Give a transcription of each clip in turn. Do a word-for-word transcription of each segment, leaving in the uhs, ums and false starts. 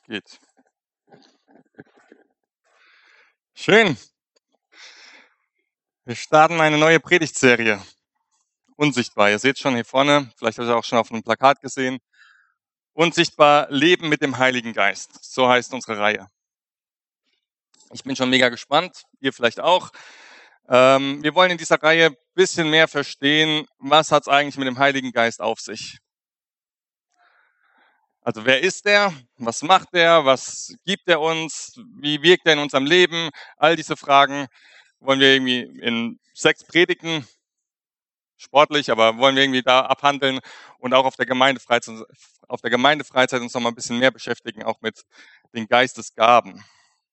Geht. Schön. Wir starten eine neue Predigtserie. Unsichtbar. Ihr seht schon hier vorne, vielleicht habt ihr auch schon auf einem Plakat gesehen. Unsichtbar Leben mit dem Heiligen Geist. So heißt unsere Reihe. Ich bin schon mega gespannt. Ihr vielleicht auch. Ähm, wir wollen in dieser Reihe ein bisschen mehr verstehen, was hat es eigentlich mit dem Heiligen Geist auf sich? Also wer ist er? Was macht er? Was gibt er uns? Wie wirkt er in unserem Leben? All diese Fragen wollen wir irgendwie in sechs Predigten, sportlich, aber wollen wir irgendwie da abhandeln und auch auf der Gemeindefreizeit, auf der Gemeindefreizeit uns noch mal ein bisschen mehr beschäftigen, auch mit den Geistesgaben.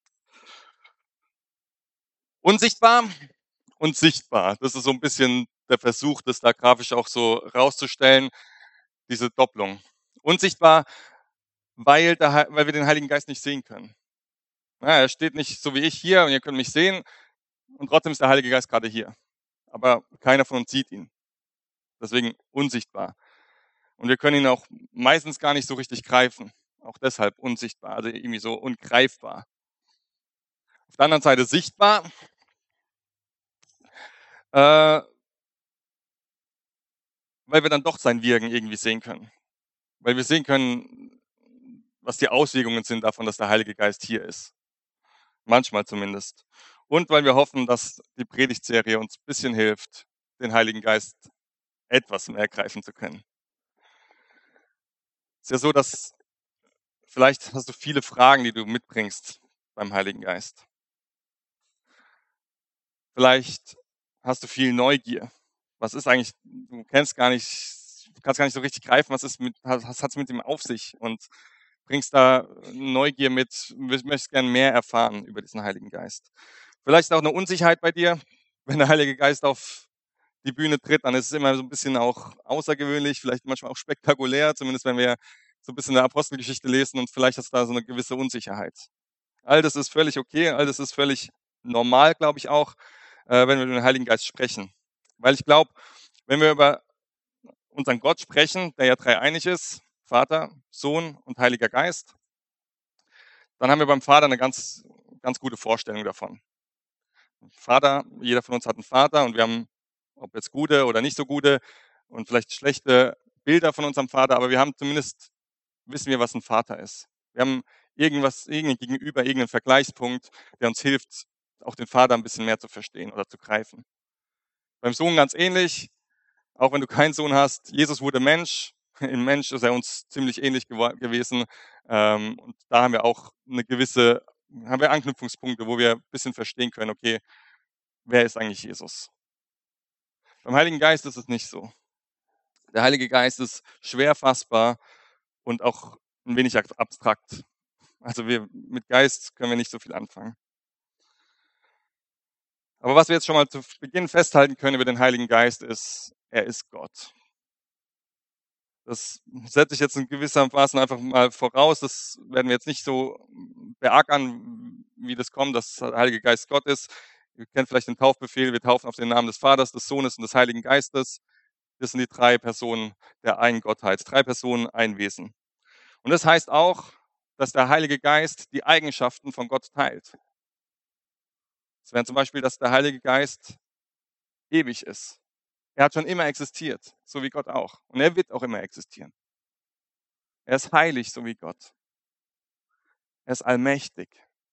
Unsichtbar und sichtbar. Das ist so ein bisschen der Versuch, das da grafisch auch so rauszustellen, diese Doppelung. Unsichtbar, weil, der, weil wir den Heiligen Geist nicht sehen können. Ja, er steht nicht so wie ich hier und ihr könnt mich sehen und trotzdem ist der Heilige Geist gerade hier. Aber keiner von uns sieht ihn. Deswegen unsichtbar. Und wir können ihn auch meistens gar nicht so richtig greifen. Auch deshalb unsichtbar, also irgendwie so ungreifbar. Auf der anderen Seite sichtbar, äh, weil wir dann doch sein Wirken irgendwie sehen können. Weil wir sehen können, was die Auswirkungen sind davon, dass der Heilige Geist hier ist. Manchmal zumindest. Und weil wir hoffen, dass die Predigtserie uns ein bisschen hilft, den Heiligen Geist etwas mehr greifen zu können. Es ist ja so, dass vielleicht hast du viele Fragen, die du mitbringst beim Heiligen Geist. Vielleicht hast du viel Neugier. Was ist eigentlich, du kennst gar nicht, du kannst gar nicht so richtig greifen, was ist mit, was hat es mit ihm auf sich und bringst da Neugier mit, möchtest gerne mehr erfahren über diesen Heiligen Geist. Vielleicht auch eine Unsicherheit bei dir, wenn der Heilige Geist auf die Bühne tritt, dann ist es immer so ein bisschen auch außergewöhnlich, vielleicht manchmal auch spektakulär, zumindest wenn wir so ein bisschen eine Apostelgeschichte lesen und vielleicht hast du da so eine gewisse Unsicherheit. All das ist völlig okay, all das ist völlig normal, glaube ich auch, äh, wenn wir über den Heiligen Geist sprechen. Weil ich glaube, wenn wir über unseren Gott sprechen, der ja dreieinig ist, Vater, Sohn und Heiliger Geist, dann haben wir beim Vater eine ganz, ganz gute Vorstellung davon. Vater, jeder von uns hat einen Vater und wir haben, ob jetzt gute oder nicht so gute und vielleicht schlechte Bilder von unserem Vater, aber wir haben zumindest, wissen wir, was ein Vater ist. Wir haben irgendwas, irgendein Gegenüber, irgendeinen Vergleichspunkt, der uns hilft, auch den Vater ein bisschen mehr zu verstehen oder zu greifen. Beim Sohn ganz ähnlich, auch wenn du keinen Sohn hast, Jesus wurde Mensch, im Mensch ist er uns ziemlich ähnlich gew- gewesen ähm, und da haben wir auch eine gewisse, haben wir Anknüpfungspunkte, wo wir ein bisschen verstehen können, okay, wer ist eigentlich Jesus? Beim Heiligen Geist ist es nicht so. Der Heilige Geist ist schwer fassbar und auch ein wenig abstrakt. Also wir, mit Geist können wir nicht so viel anfangen. Aber was wir jetzt schon mal zu Beginn festhalten können über den Heiligen Geist ist, er ist Gott. Das setze ich jetzt in gewissermaßen einfach mal voraus. Das werden wir jetzt nicht so beackern, wie das kommt, dass der Heilige Geist Gott ist. Ihr kennt vielleicht den Taufbefehl, wir taufen auf den Namen des Vaters, des Sohnes und des Heiligen Geistes. Das sind die drei Personen der einen Gottheit. Drei Personen, ein Wesen. Und das heißt auch, dass der Heilige Geist die Eigenschaften von Gott teilt. Das wäre zum Beispiel, dass der Heilige Geist ewig ist. Er hat schon immer existiert, so wie Gott auch. Und er wird auch immer existieren. Er ist heilig, so wie Gott. Er ist allmächtig.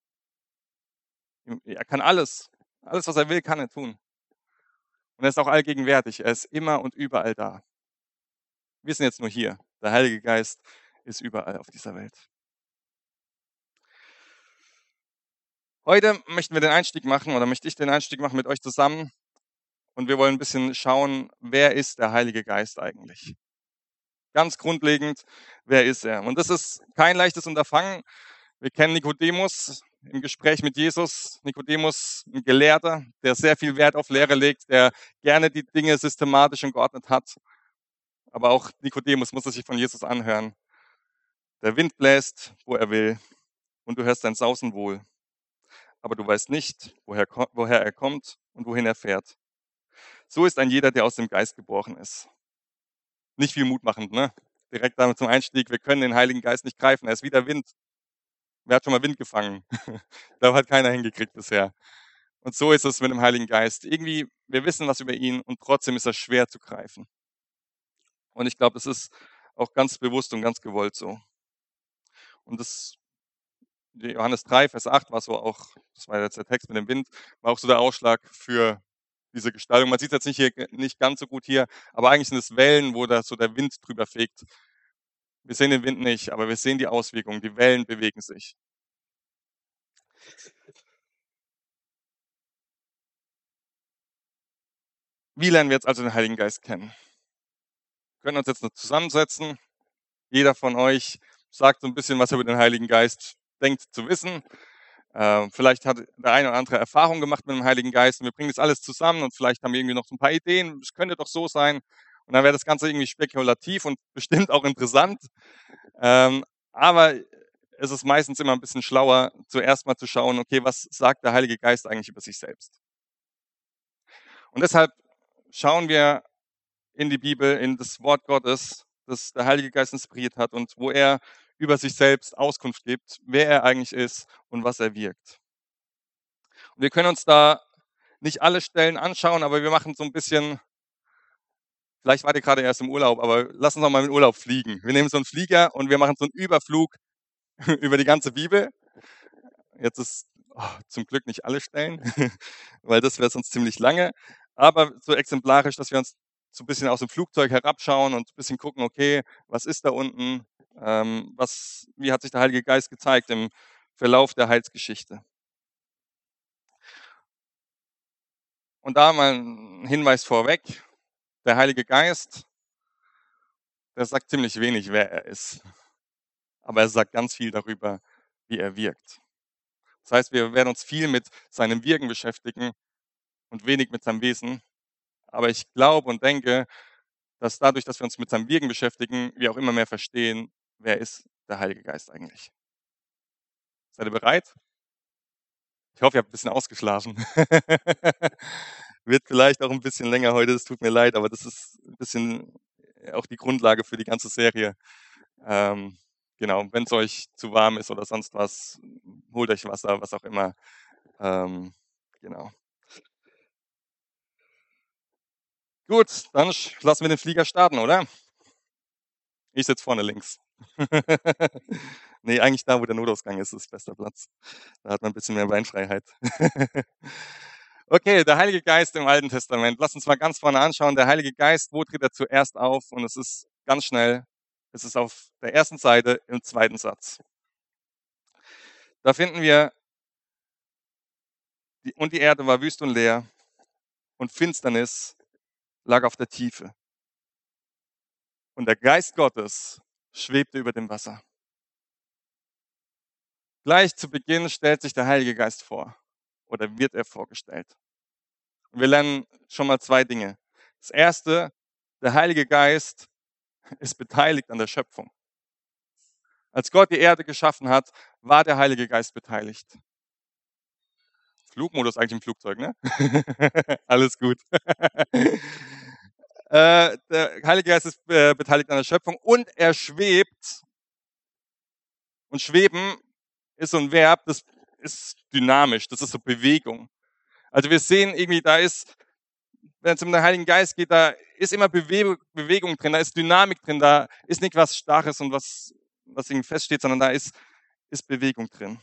Er kann alles. Alles, was er will, kann er tun. Und er ist auch allgegenwärtig. Er ist immer und überall da. Wir sind jetzt nur hier. Der Heilige Geist ist überall auf dieser Welt. Heute möchten wir den Einstieg machen, oder möchte ich den Einstieg machen mit euch zusammen. Und wir wollen ein bisschen schauen, wer ist der Heilige Geist eigentlich? Ganz grundlegend, wer ist er? Und das ist kein leichtes Unterfangen. Wir kennen Nikodemus im Gespräch mit Jesus. Nikodemus, ein Gelehrter, der sehr viel Wert auf Lehre legt, der gerne die Dinge systematisch und geordnet hat. Aber auch Nikodemus muss es sich von Jesus anhören. Der Wind bläst, wo er will, und du hörst sein Sausen wohl. Aber du weißt nicht, woher, woher er kommt und wohin er fährt. So ist ein jeder, der aus dem Geist geboren ist. Nicht viel mutmachend, ne? Direkt damit zum Einstieg, wir können den Heiligen Geist nicht greifen, er ist wie der Wind. Wer hat schon mal Wind gefangen? Da hat keiner hingekriegt bisher. Und so ist es mit dem Heiligen Geist. Irgendwie, wir wissen was über ihn und trotzdem ist er schwer zu greifen. Und ich glaube, das ist auch ganz bewusst und ganz gewollt so. Und das, Johannes drei, Vers acht war so auch, das war jetzt der Text mit dem Wind, war auch so der Ausschlag für diese Gestaltung. Man sieht es jetzt nicht, hier, nicht ganz so gut hier, aber eigentlich sind es Wellen, wo da so der Wind drüber fegt. Wir sehen den Wind nicht, aber wir sehen die Auswirkungen. Die Wellen bewegen sich. Wie lernen wir jetzt also den Heiligen Geist kennen? Wir können uns jetzt noch zusammensetzen. Jeder von euch sagt so ein bisschen, was er über den Heiligen Geist denkt zu wissen. Äh, vielleicht hat der eine oder andere Erfahrung gemacht mit dem Heiligen Geist und wir bringen das alles zusammen und vielleicht haben wir irgendwie noch so ein paar Ideen. Es könnte doch so sein. Und dann wäre das Ganze irgendwie spekulativ und bestimmt auch interessant. Ähm, aber es ist meistens immer ein bisschen schlauer, zuerst mal zu schauen, okay, was sagt der Heilige Geist eigentlich über sich selbst? Und deshalb schauen wir in die Bibel, in das Wort Gottes, das der Heilige Geist inspiriert hat und wo er über sich selbst Auskunft gibt, wer er eigentlich ist und was er wirkt. Und wir können uns da nicht alle Stellen anschauen, aber wir machen so ein bisschen, vielleicht wart ihr gerade erst im Urlaub, aber lass uns noch mal in den Urlaub fliegen. Wir nehmen so einen Flieger und wir machen so einen Überflug über die ganze Bibel. Jetzt ist oh, zum Glück nicht alle Stellen, weil das wäre sonst ziemlich lange, aber so exemplarisch, dass wir uns so ein bisschen aus dem Flugzeug herabschauen und ein bisschen gucken, okay, was ist da unten, ähm, was, wie hat sich der Heilige Geist gezeigt im Verlauf der Heilsgeschichte. Und da mal ein Hinweis vorweg, der Heilige Geist, der sagt ziemlich wenig, wer er ist, aber er sagt ganz viel darüber, wie er wirkt. Das heißt, wir werden uns viel mit seinem Wirken beschäftigen und wenig mit seinem Wesen. Aber ich glaube und denke, dass dadurch, dass wir uns mit seinem Wirken beschäftigen, wir auch immer mehr verstehen, wer ist der Heilige Geist eigentlich. Seid ihr bereit? Ich hoffe, ihr habt ein bisschen ausgeschlafen. Wird vielleicht auch ein bisschen länger heute, es tut mir leid, aber das ist ein bisschen auch die Grundlage für die ganze Serie. Ähm, genau, wenn es euch zu warm ist oder sonst was, holt euch Wasser, was auch immer. Ähm, genau. Gut, dann lassen wir den Flieger starten, oder? Ich sitze vorne links. Nee, eigentlich da, wo der Notausgang ist, ist bester Platz. Da hat man ein bisschen mehr Beinfreiheit. Okay, der Heilige Geist im Alten Testament. Lass uns mal ganz vorne anschauen. Der Heilige Geist, wo tritt er zuerst auf? Und es ist ganz schnell, es ist auf der ersten Seite im zweiten Satz. Da finden wir, die, und die Erde war wüst und leer und Finsternis lag auf der Tiefe. Und der Geist Gottes schwebte über dem Wasser. Gleich zu Beginn stellt sich der Heilige Geist vor oder wird er vorgestellt. Und wir lernen schon mal zwei Dinge. Das erste, der Heilige Geist ist beteiligt an der Schöpfung. Als Gott die Erde geschaffen hat, war der Heilige Geist beteiligt. Flugmodus eigentlich im Flugzeug, ne? Alles gut. äh, der Heilige Geist ist äh, beteiligt an der Schöpfung und er schwebt. Und schweben ist so ein Verb, das ist dynamisch, das ist so Bewegung. Also wir sehen irgendwie, da ist, wenn es um den Heiligen Geist geht, da ist immer Bewe Bewegung drin, da ist Dynamik drin, da ist nicht was Starres und was, was irgendwie feststeht, sondern da ist, ist Bewegung drin.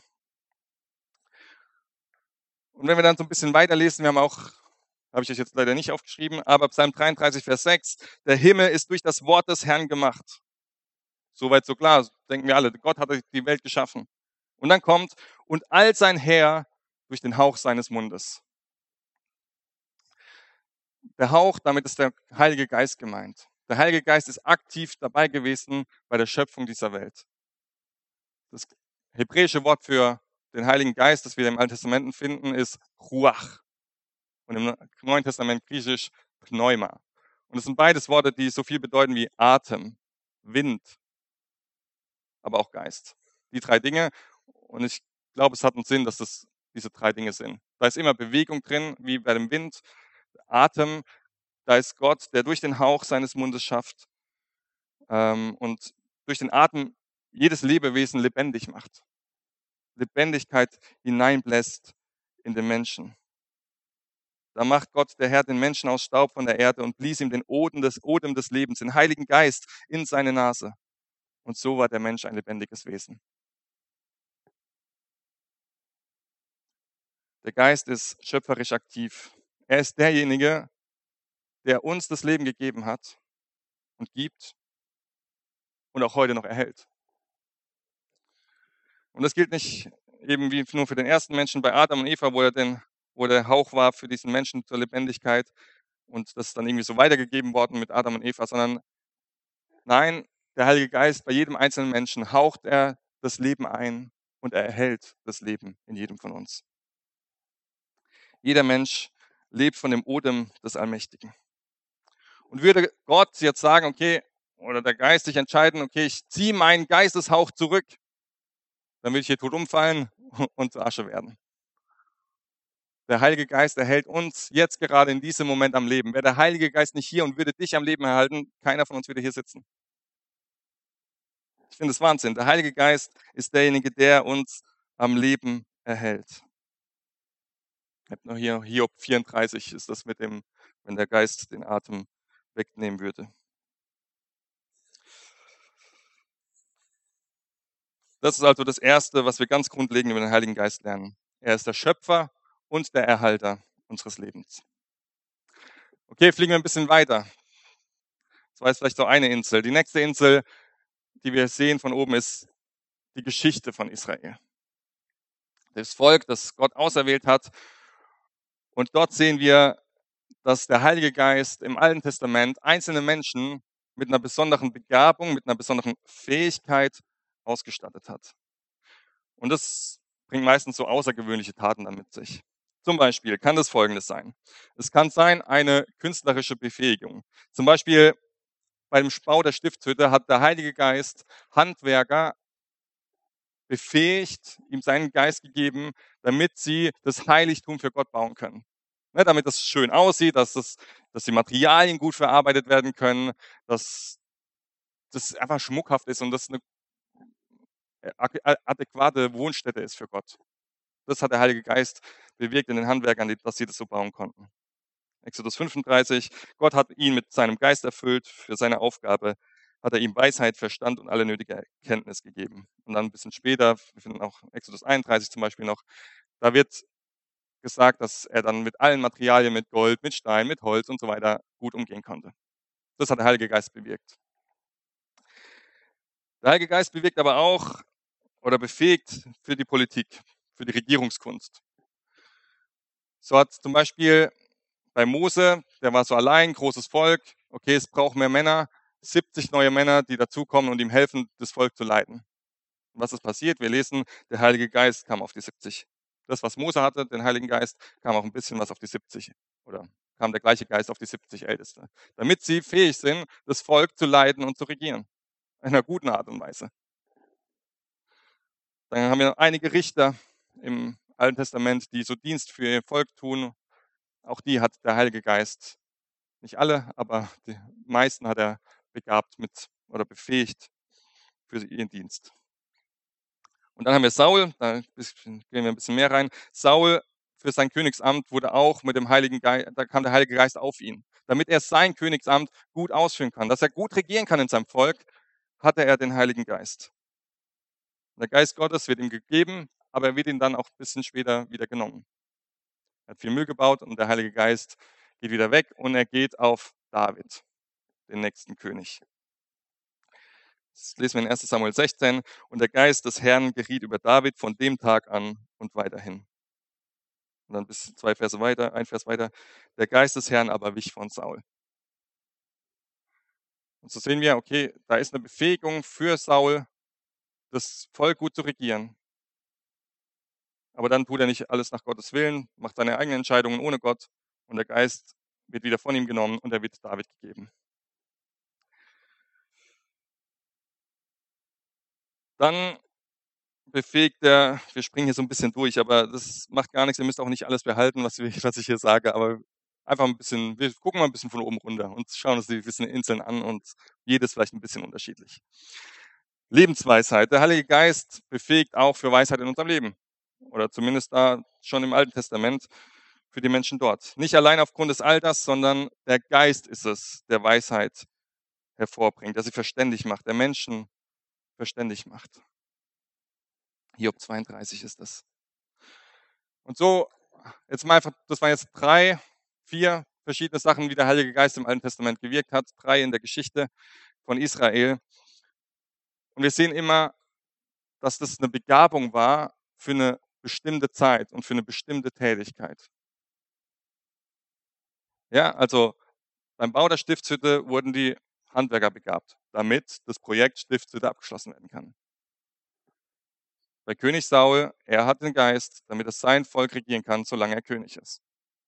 Und wenn wir dann so ein bisschen weiterlesen, wir haben auch, habe ich euch jetzt leider nicht aufgeschrieben, aber Psalm dreiunddreißig, Vers sechs, der Himmel ist durch das Wort des Herrn gemacht. Soweit so klar, denken wir alle, Gott hat die Welt geschaffen. Und dann kommt, und all sein Heer durch den Hauch seines Mundes. Der Hauch, damit ist der Heilige Geist gemeint. Der Heilige Geist ist aktiv dabei gewesen bei der Schöpfung dieser Welt. Das hebräische Wort für den Heiligen Geist, das wir im Alten Testament finden, ist Ruach. Und im Neuen Testament griechisch Pneuma. Und es sind beides Worte, die so viel bedeuten wie Atem, Wind, aber auch Geist. Die drei Dinge. Und ich glaube, es hat einen Sinn, dass das diese drei Dinge sind. Da ist immer Bewegung drin, wie bei dem Wind, Atem, da ist Gott, der durch den Hauch seines Mundes schafft ähm, und durch den Atem jedes Lebewesen lebendig macht. Lebendigkeit hineinbläst in den Menschen. Da macht Gott, der Herr, den Menschen aus Staub von der Erde und blies ihm den Odem des, Odem des Lebens, den Heiligen Geist, in seine Nase. Und so war der Mensch ein lebendiges Wesen. Der Geist ist schöpferisch aktiv. Er ist derjenige, der uns das Leben gegeben hat und gibt und auch heute noch erhält. Und das gilt nicht eben wie nur für den ersten Menschen bei Adam und Eva, wo, er den, wo der Hauch war für diesen Menschen zur Lebendigkeit und das ist dann irgendwie so weitergegeben worden mit Adam und Eva, sondern nein, der Heilige Geist, bei jedem einzelnen Menschen haucht er das Leben ein und er erhält das Leben in jedem von uns. Jeder Mensch lebt von dem Odem des Allmächtigen. Und würde Gott jetzt sagen, okay, oder der Geist sich entscheiden, okay, ich ziehe meinen Geisteshauch zurück, dann will ich hier tot umfallen und zu Asche werden. Der Heilige Geist erhält uns jetzt gerade in diesem Moment am Leben. Wäre der Heilige Geist nicht hier und würde dich am Leben erhalten, keiner von uns würde hier sitzen. Ich finde es Wahnsinn. Der Heilige Geist ist derjenige, der uns am Leben erhält. Ich habe noch hier Hiob vierunddreißig ist das mit dem, wenn der Geist den Atem wegnehmen würde. Das ist also das Erste, was wir ganz grundlegend über den Heiligen Geist lernen. Er ist der Schöpfer und der Erhalter unseres Lebens. Okay, fliegen wir ein bisschen weiter. Das war jetzt vielleicht so eine Insel. Die nächste Insel, die wir sehen von oben, ist die Geschichte von Israel. Das Volk, das Gott auserwählt hat. Und dort sehen wir, dass der Heilige Geist im Alten Testament einzelne Menschen mit einer besonderen Begabung, mit einer besonderen Fähigkeit ausgestattet hat. Und das bringt meistens so außergewöhnliche Taten dann mit sich. Zum Beispiel kann das Folgendes sein. Es kann sein eine künstlerische Befähigung. Zum Beispiel beim Bau der Stiftshütte hat der Heilige Geist Handwerker befähigt, ihm seinen Geist gegeben, damit sie das Heiligtum für Gott bauen können. Ne, damit das schön aussieht, dass, das, dass die Materialien gut verarbeitet werden können, dass das einfach schmuckhaft ist und das eine adäquate Wohnstätte ist für Gott. Das hat der Heilige Geist bewirkt in den Handwerkern, dass sie das so bauen konnten. Exodus fünfunddreißig, Gott hat ihn mit seinem Geist erfüllt, für seine Aufgabe hat er ihm Weisheit, Verstand und alle nötige Erkenntnis gegeben. Und dann ein bisschen später, wir finden auch Exodus einunddreißig zum Beispiel noch, da wird gesagt, dass er dann mit allen Materialien, mit Gold, mit Stein, mit Holz und so weiter gut umgehen konnte. Das hat der Heilige Geist bewirkt. Der Heilige Geist bewirkt aber auch oder befähigt für die Politik, für die Regierungskunst. So hat zum Beispiel bei Mose, der war so allein, großes Volk, okay, es braucht mehr Männer, siebzig neue Männer, die dazukommen und ihm helfen, das Volk zu leiten. Und was ist passiert? Wir lesen, der Heilige Geist kam auf die siebzig. Das, was Mose hatte, den Heiligen Geist, kam auch ein bisschen was auf die siebzig. Oder kam der gleiche Geist auf die siebzig Älteste. Damit sie fähig sind, das Volk zu leiten und zu regieren. In einer guten Art und Weise. Dann haben wir noch einige Richter im Alten Testament, die so Dienst für ihr Volk tun. Auch die hat der Heilige Geist, nicht alle, aber die meisten hat er begabt mit oder befähigt für ihren Dienst. Und dann haben wir Saul, da gehen wir ein bisschen mehr rein. Saul für sein Königsamt wurde auch mit dem Heiligen Geist, da kam der Heilige Geist auf ihn. Damit er sein Königsamt gut ausführen kann, dass er gut regieren kann in seinem Volk, hatte er den Heiligen Geist. Der Geist Gottes wird ihm gegeben, aber er wird ihm dann auch ein bisschen später wieder genommen. Er hat viel Müll gebaut und der Heilige Geist geht wieder weg und er geht auf David, den nächsten König. Das lesen wir in erster Samuel sechzehn. Und der Geist des Herrn geriet über David von dem Tag an und weiterhin. Und dann bis zwei Verse weiter, ein Vers weiter. Der Geist des Herrn aber wich von Saul. Und so sehen wir, okay, da ist eine Befähigung für Saul, das Volk gut zu regieren. Aber dann tut er nicht alles nach Gottes Willen, macht seine eigenen Entscheidungen ohne Gott und der Geist wird wieder von ihm genommen und er wird David gegeben. Dann befähigt er, wir springen hier so ein bisschen durch, aber das macht gar nichts, ihr müsst auch nicht alles behalten, was ich hier sage, aber einfach ein bisschen, wir gucken mal ein bisschen von oben runter und schauen uns die gewissen Inseln an und jedes vielleicht ein bisschen unterschiedlich. Lebensweisheit. Der Heilige Geist befähigt auch für Weisheit in unserem Leben. Oder zumindest da schon im Alten Testament für die Menschen dort. Nicht allein aufgrund des Alters, sondern der Geist ist es, der Weisheit hervorbringt, der sie verständig macht, der Menschen verständig macht. Hiob zweiunddreißig ist das. Und so, jetzt mal einfach, das waren jetzt drei, vier verschiedene Sachen, wie der Heilige Geist im Alten Testament gewirkt hat, drei in der Geschichte von Israel. Und wir sehen immer, dass das eine Begabung war für eine bestimmte Zeit und für eine bestimmte Tätigkeit. Ja, also beim Bau der Stiftshütte wurden die Handwerker begabt, damit das Projekt Stiftshütte abgeschlossen werden kann. Bei König Saul, er hat den Geist, damit er sein Volk regieren kann, solange er König ist.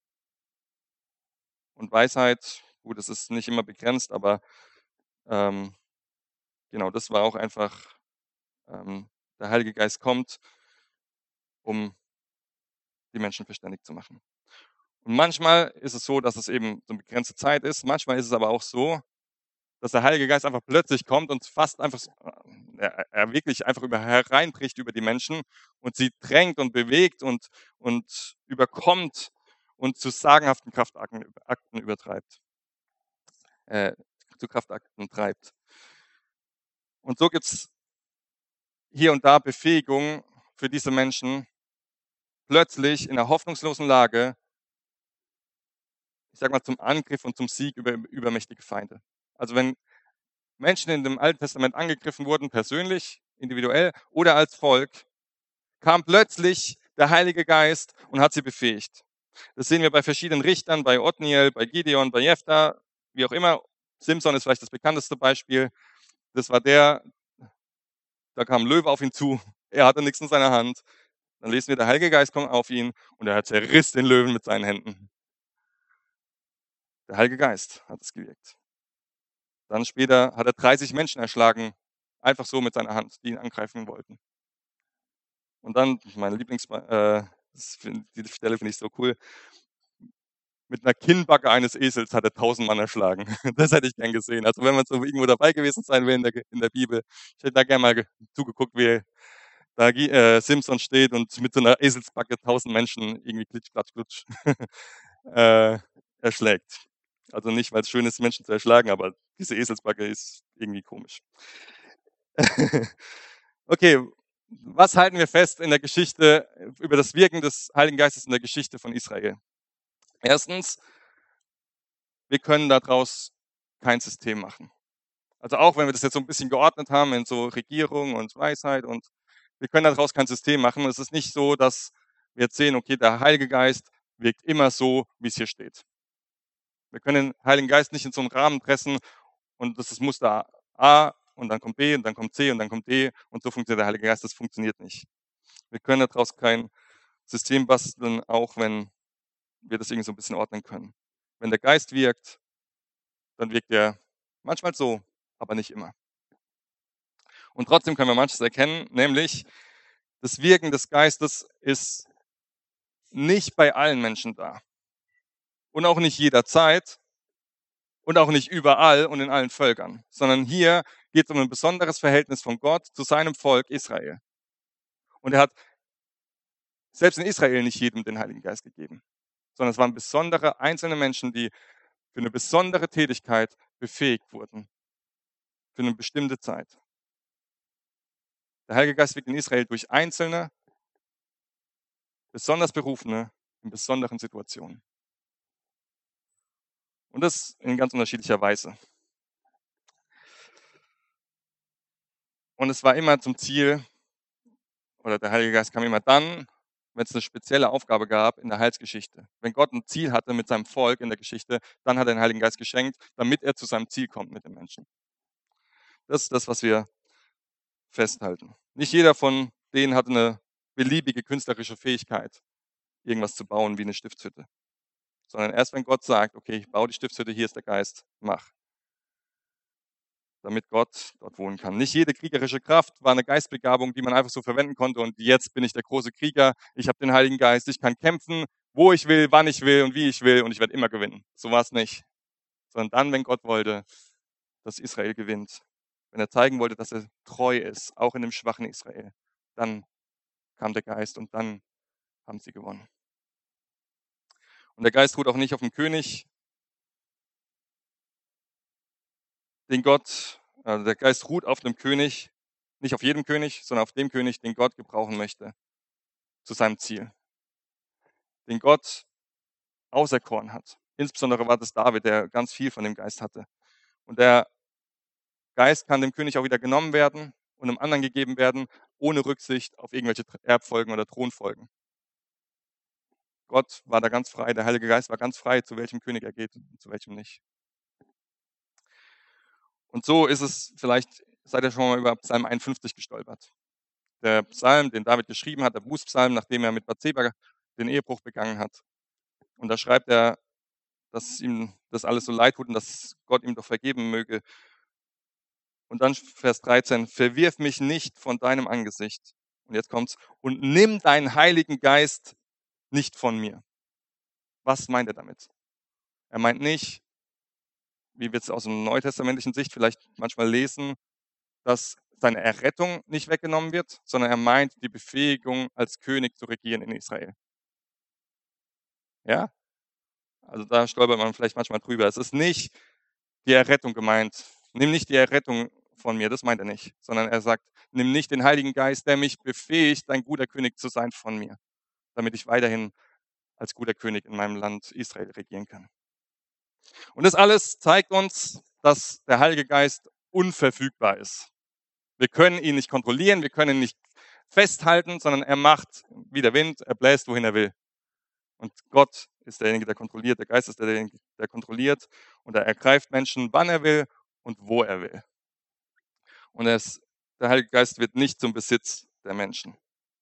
Und Weisheit, gut, das ist nicht immer begrenzt, aber ähm, genau, das war auch einfach, ähm, der Heilige Geist kommt, um die Menschen verständig zu machen. Und manchmal ist es so, dass es eben so eine begrenzte Zeit ist. Manchmal ist es aber auch so, dass der Heilige Geist einfach plötzlich kommt und fast einfach, so, äh, er, er wirklich einfach über, hereinbricht über die Menschen und sie drängt und bewegt und, und überkommt und zu sagenhaften Kraftakten Akten übertreibt, äh, zu Kraftakten treibt. Und so gibt es hier und da Befähigung für diese Menschen, plötzlich in einer hoffnungslosen Lage, ich sag mal, zum Angriff und zum Sieg über übermächtige Feinde. Also wenn Menschen in dem Alten Testament angegriffen wurden, persönlich, individuell oder als Volk, kam plötzlich der Heilige Geist und hat sie befähigt. Das sehen wir bei verschiedenen Richtern, bei Othniel, bei Gideon, bei Jephthah, wie auch immer. Simson ist vielleicht das bekannteste Beispiel. Das war der, da kam ein Löwe auf ihn zu, er hatte nichts in seiner Hand. Dann lesen wir, der Heilige Geist kommt auf ihn und er zerriss den Löwen mit seinen Händen. Der Heilige Geist hat es gewirkt. Dann später hat er dreißig Menschen erschlagen, einfach so mit seiner Hand, die ihn angreifen wollten. Und dann, meine Lieblings, äh, die Stelle finde ich so cool, mit einer Kinnbacke eines Esels hat er tausend Mann erschlagen. Das hätte ich gern gesehen. Also wenn man so irgendwo dabei gewesen sein will in der, in der Bibel, ich hätte da gerne mal zugeguckt, wie da äh, Simson steht und mit so einer Eselsbacke tausend Menschen irgendwie klitsch, klatsch, klutsch äh, erschlägt. Also nicht, weil es schön ist, Menschen zu erschlagen, aber diese Eselsbacke ist irgendwie komisch. Okay, was halten wir fest in der Geschichte über das Wirken des Heiligen Geistes in der Geschichte von Israel? Erstens, wir können daraus kein System machen. Also auch wenn wir das jetzt so ein bisschen geordnet haben in so Regierung und Weisheit und wir können daraus kein System machen. Es ist nicht so, dass wir jetzt sehen, okay, der Heilige Geist wirkt immer so, wie es hier steht. Wir können den Heiligen Geist nicht in so einen Rahmen pressen und das ist Muster A und dann kommt B und dann kommt C und dann kommt D und so funktioniert der Heilige Geist. Das funktioniert nicht. Wir können daraus kein System basteln, auch wenn wir das irgendwie so ein bisschen ordnen können. Wenn der Geist wirkt, dann wirkt er manchmal so, aber nicht immer. Und trotzdem können wir manches erkennen, nämlich das Wirken des Geistes ist nicht bei allen Menschen da. Und auch nicht jederzeit und auch nicht überall und in allen Völkern, sondern hier geht es um ein besonderes Verhältnis von Gott zu seinem Volk Israel. Und er hat selbst in Israel nicht jedem den Heiligen Geist gegeben, sondern es waren besondere einzelne Menschen, die für eine besondere Tätigkeit befähigt wurden, für eine bestimmte Zeit. Der Heilige Geist wirkt in Israel durch Einzelne, besonders Berufene in besonderen Situationen. Und das in ganz unterschiedlicher Weise. Und es war immer zum Ziel, oder der Heilige Geist kam immer dann, wenn es eine spezielle Aufgabe gab in der Heilsgeschichte. Wenn Gott ein Ziel hatte mit seinem Volk in der Geschichte, dann hat er den Heiligen Geist geschenkt, damit er zu seinem Ziel kommt mit den Menschen. Das ist das, was wir festhalten. Nicht jeder von denen hat eine beliebige künstlerische Fähigkeit, irgendwas zu bauen wie eine Stiftshütte. Sondern erst wenn Gott sagt, okay, ich baue die Stiftshütte, hier ist der Geist, mach. Damit Gott dort wohnen kann. Nicht jede kriegerische Kraft war eine Geistbegabung, die man einfach so verwenden konnte und jetzt bin ich der große Krieger, ich habe den Heiligen Geist, ich kann kämpfen, wo ich will, wann ich will und wie ich will und ich werde immer gewinnen. So war es nicht. Sondern dann, wenn Gott wollte, dass Israel gewinnt, wenn er zeigen wollte, dass er treu ist, auch in dem schwachen Israel, dann kam der Geist und dann haben sie gewonnen. Und der Geist ruht auch nicht auf dem König, den Gott, also der Geist ruht auf dem König, nicht auf jedem König, sondern auf dem König, den Gott gebrauchen möchte, zu seinem Ziel, den Gott auserkoren hat. Insbesondere war das David, der ganz viel von dem Geist hatte. Und der Geist kann dem König auch wieder genommen werden und einem anderen gegeben werden, ohne Rücksicht auf irgendwelche Erbfolgen oder Thronfolgen. Gott war da ganz frei, der Heilige Geist war ganz frei, zu welchem König er geht und zu welchem nicht. Und so ist es, vielleicht seid ihr schon mal über Psalm einundfünfzig gestolpert. Der Psalm, den David geschrieben hat, der Bußpsalm, nachdem er mit Bathseba den Ehebruch begangen hat. Und da schreibt er, dass ihm das alles so leid tut und dass Gott ihm doch vergeben möge. Und dann Vers dreizehn, verwirf mich nicht von deinem Angesicht. Und jetzt kommt's, und nimm deinen Heiligen Geist nicht von mir. Was meint er damit? Er meint nicht, wie wir es aus dem neutestamentlichen Sicht vielleicht manchmal lesen, dass seine Errettung nicht weggenommen wird, sondern er meint die Befähigung, als König zu regieren in Israel. Ja? Also da stolpert man vielleicht manchmal drüber. Es ist nicht die Errettung gemeint. Nimm nicht die Errettung von mir, das meint er nicht, sondern er sagt, nimm nicht den Heiligen Geist, der mich befähigt, ein guter König zu sein, von mir, damit ich weiterhin als guter König in meinem Land Israel regieren kann. Und das alles zeigt uns, dass der Heilige Geist unverfügbar ist. Wir können ihn nicht kontrollieren, wir können ihn nicht festhalten, sondern er macht wie der Wind, er bläst, wohin er will. Und Gott ist derjenige, der kontrolliert, der Geist ist derjenige, der kontrolliert und er ergreift Menschen, wann er will und wo er will. Und er ist, der Heilige Geist wird nicht zum Besitz der Menschen.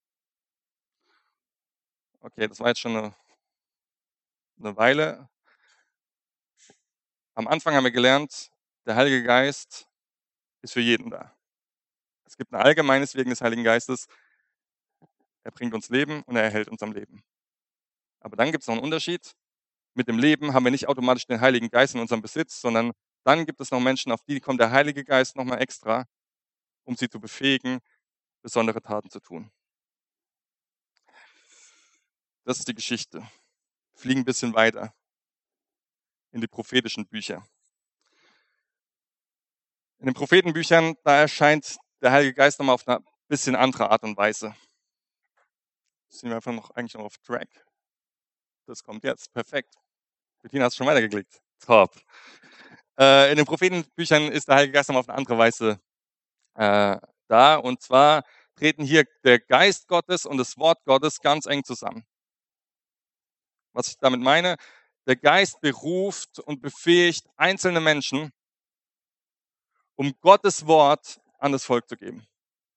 Okay, das war jetzt schon eine, eine Weile. Am Anfang haben wir gelernt, der Heilige Geist ist für jeden da. Es gibt ein allgemeines Wirken des Heiligen Geistes. Er bringt uns Leben und er erhält uns am Leben. Aber dann gibt es noch einen Unterschied. Mit dem Leben haben wir nicht automatisch den Heiligen Geist in unserem Besitz, sondern dann gibt es noch Menschen, auf die kommt der Heilige Geist nochmal extra, um sie zu befähigen, besondere Taten zu tun. Das ist die Geschichte. Wir fliegen ein bisschen weiter in die prophetischen Bücher. In den Prophetenbüchern, da erscheint der Heilige Geist nochmal auf eine bisschen andere Art und Weise. Sind wir einfach noch eigentlich noch auf Track. Das kommt jetzt. Perfekt. Bettina, hast du schon weitergeklickt? Top. Äh, in den Prophetenbüchern ist der Heilige Geist nochmal auf eine andere Weise äh, da. Und zwar treten hier der Geist Gottes und das Wort Gottes ganz eng zusammen. Was ich damit meine, der Geist beruft und befähigt einzelne Menschen, um Gottes Wort an das Volk zu geben.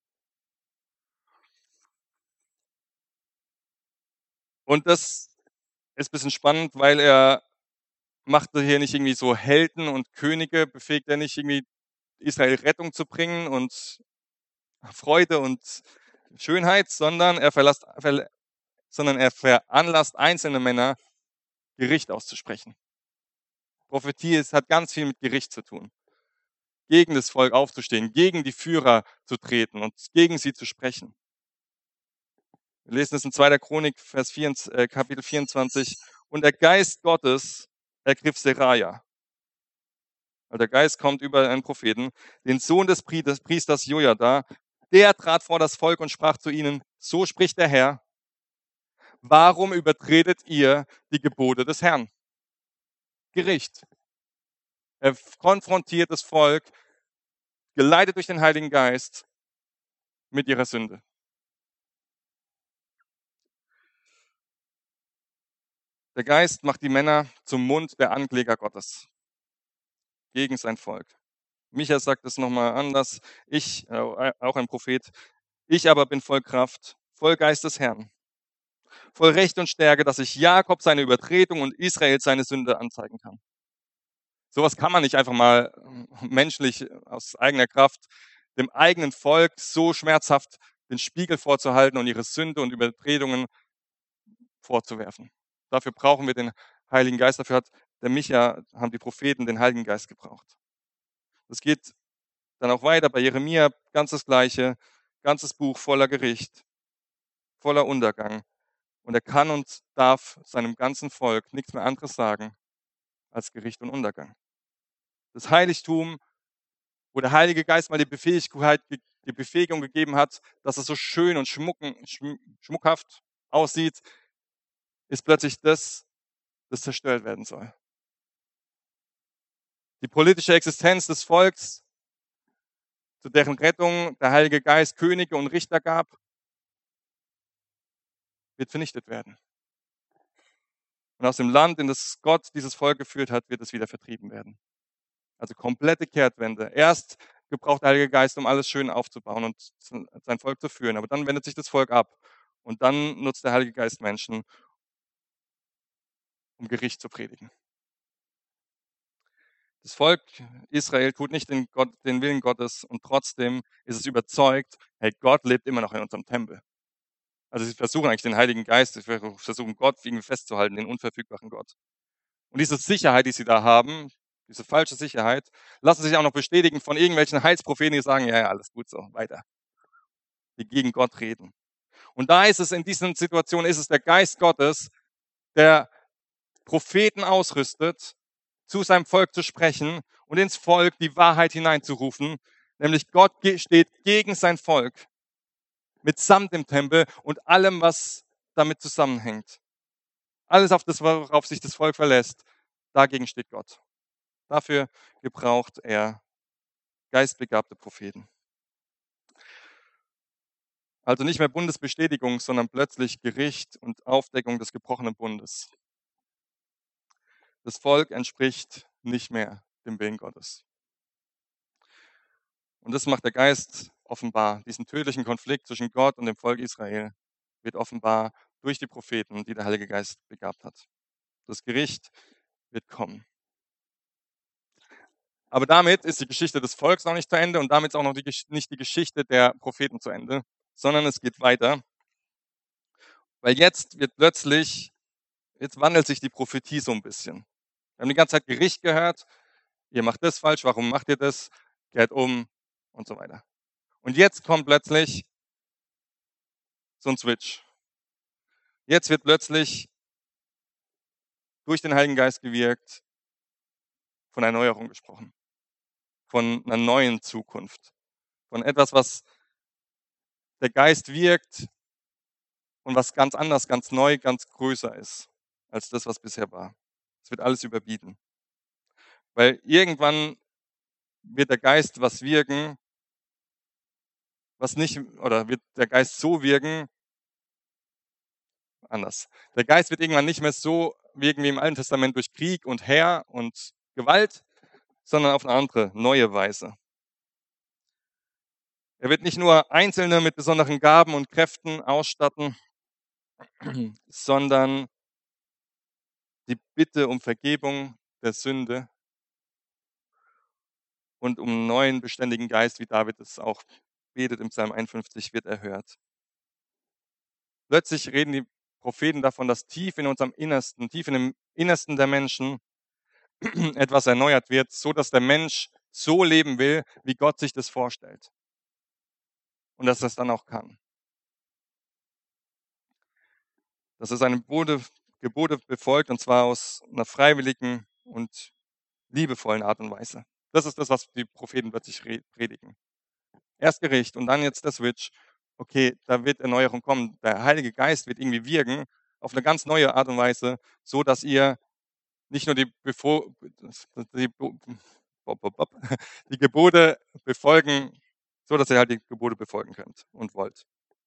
Und das ist ein bisschen spannend, weil er macht hier nicht irgendwie so Helden und Könige, befähigt er nicht irgendwie Israel Rettung zu bringen und Freude und Schönheit, sondern er, verlasst, ver, sondern er veranlasst einzelne Männer, Gericht auszusprechen. Prophetie ist, hat ganz viel mit Gericht zu tun. Gegen das Volk aufzustehen, gegen die Führer zu treten und gegen sie zu sprechen. Wir lesen es in zweiter Chronik, Vers vier, äh, Kapitel vierundzwanzig. Und der Geist Gottes ergriff Seraja. Weil der Geist kommt über einen Propheten, den Sohn des Priesters Jojada. Der trat vor das Volk und sprach zu ihnen, so spricht der Herr, warum übertretet ihr die Gebote des Herrn? Gericht. Er konfrontiert das Volk, geleitet durch den Heiligen Geist, mit ihrer Sünde. Der Geist macht die Männer zum Mund der Ankläger Gottes gegen sein Volk. Micha sagt es nochmal anders. Ich, äh, auch ein Prophet, ich aber bin voll Kraft, voll Geist des Herrn, voll Recht und Stärke, dass ich Jakob seine Übertretung und Israel seine Sünde anzeigen kann. Sowas kann man nicht einfach mal menschlich aus eigener Kraft dem eigenen Volk so schmerzhaft den Spiegel vorzuhalten und ihre Sünde und Übertretungen vorzuwerfen. Dafür brauchen wir den Heiligen Geist. Dafür hat der Micha, haben die Propheten den Heiligen Geist gebraucht. Das geht Dann auch weiter bei Jeremia, ganz das Gleiche, ganzes Buch voller Gericht, voller Untergang. Und er kann und darf seinem ganzen Volk nichts mehr anderes sagen als Gericht und Untergang. Das Heiligtum, wo der Heilige Geist mal die Befähigkeit, die Befähigung gegeben hat, dass es so schön und schmucken, schmuckhaft aussieht, ist plötzlich das, das zerstört werden soll. Die politische Existenz des Volks, zu deren Rettung der Heilige Geist Könige und Richter gab, wird vernichtet werden. Und aus dem Land, in das Gott dieses Volk geführt hat, wird es wieder vertrieben werden. Also komplette Kehrtwende. Erst gebraucht der Heilige Geist, um alles schön aufzubauen und sein Volk zu führen. Aber dann wendet sich das Volk ab. Und dann nutzt der Heilige Geist Menschen, um Gericht zu predigen. Das Volk Israel tut nicht den, Gott, den Willen Gottes und trotzdem ist es überzeugt, hey, Gott lebt immer noch in unserem Tempel. Also sie versuchen eigentlich den Heiligen Geist, sie versuchen Gott irgendwie festzuhalten, den unverfügbaren Gott. Und diese Sicherheit, die sie da haben, diese falsche Sicherheit, lassen sich auch noch bestätigen von irgendwelchen Heilspropheten, die sagen, ja, ja, alles gut so, weiter. Die gegen Gott reden. Und da ist es, in diesen Situationen ist es der Geist Gottes, der Propheten ausrüstet, zu seinem Volk zu sprechen und ins Volk die Wahrheit hineinzurufen, nämlich Gott steht gegen sein Volk, mitsamt dem Tempel und allem, was damit zusammenhängt. Alles, auf das, worauf sich das Volk verlässt, dagegen steht Gott. Dafür gebraucht er geistbegabte Propheten. Also nicht mehr Bundesbestätigung, sondern plötzlich Gericht und Aufdeckung des gebrochenen Bundes. Das Volk entspricht nicht mehr dem Willen Gottes. Und das macht der Geist offenbar. Diesen tödlichen Konflikt zwischen Gott und dem Volk Israel wird offenbar durch die Propheten, die der Heilige Geist begabt hat. Das Gericht wird kommen. Aber damit ist die Geschichte des Volks noch nicht zu Ende und damit ist auch noch die, nicht die Geschichte der Propheten zu Ende, sondern es geht weiter. Weil jetzt wird plötzlich, jetzt wandelt sich die Prophetie so ein bisschen. Wir haben die ganze Zeit Gericht gehört, ihr macht das falsch, warum macht ihr das, kehrt um und so weiter. Und jetzt kommt plötzlich so ein Switch. Jetzt wird plötzlich durch den Heiligen Geist gewirkt, von Erneuerung gesprochen, von einer neuen Zukunft, von etwas, was der Geist wirkt und was ganz anders, ganz neu, ganz größer ist als das, was bisher war. Es wird alles überbieten. Weil irgendwann wird der Geist was wirken, was nicht, oder wird der Geist so wirken, anders. Der Geist wird irgendwann nicht mehr so wirken wie im Alten Testament durch Krieg und Heer und Gewalt, sondern auf eine andere, neue Weise. Er wird nicht nur Einzelne mit besonderen Gaben und Kräften ausstatten, sondern die Bitte um Vergebung der Sünde und um einen neuen, beständigen Geist, wie David es auch betet im Psalm einundfünfzig, wird erhört. Plötzlich reden die Propheten davon, dass tief in unserem Innersten, tief in dem Innersten der Menschen etwas erneuert wird, so dass der Mensch so leben will, wie Gott sich das vorstellt. Und dass er es dann auch kann. Dass er seine Gebote, Gebote befolgt, und zwar aus einer freiwilligen und liebevollen Art und Weise. Das ist das, was die Propheten plötzlich predigen. Erst Gericht und dann jetzt der Switch. Okay, da wird Erneuerung kommen. Der Heilige Geist wird irgendwie wirken auf eine ganz neue Art und Weise, so dass ihr nicht nur die, Befo die, die Gebote befolgen, so dass ihr halt die Gebote befolgen könnt und wollt.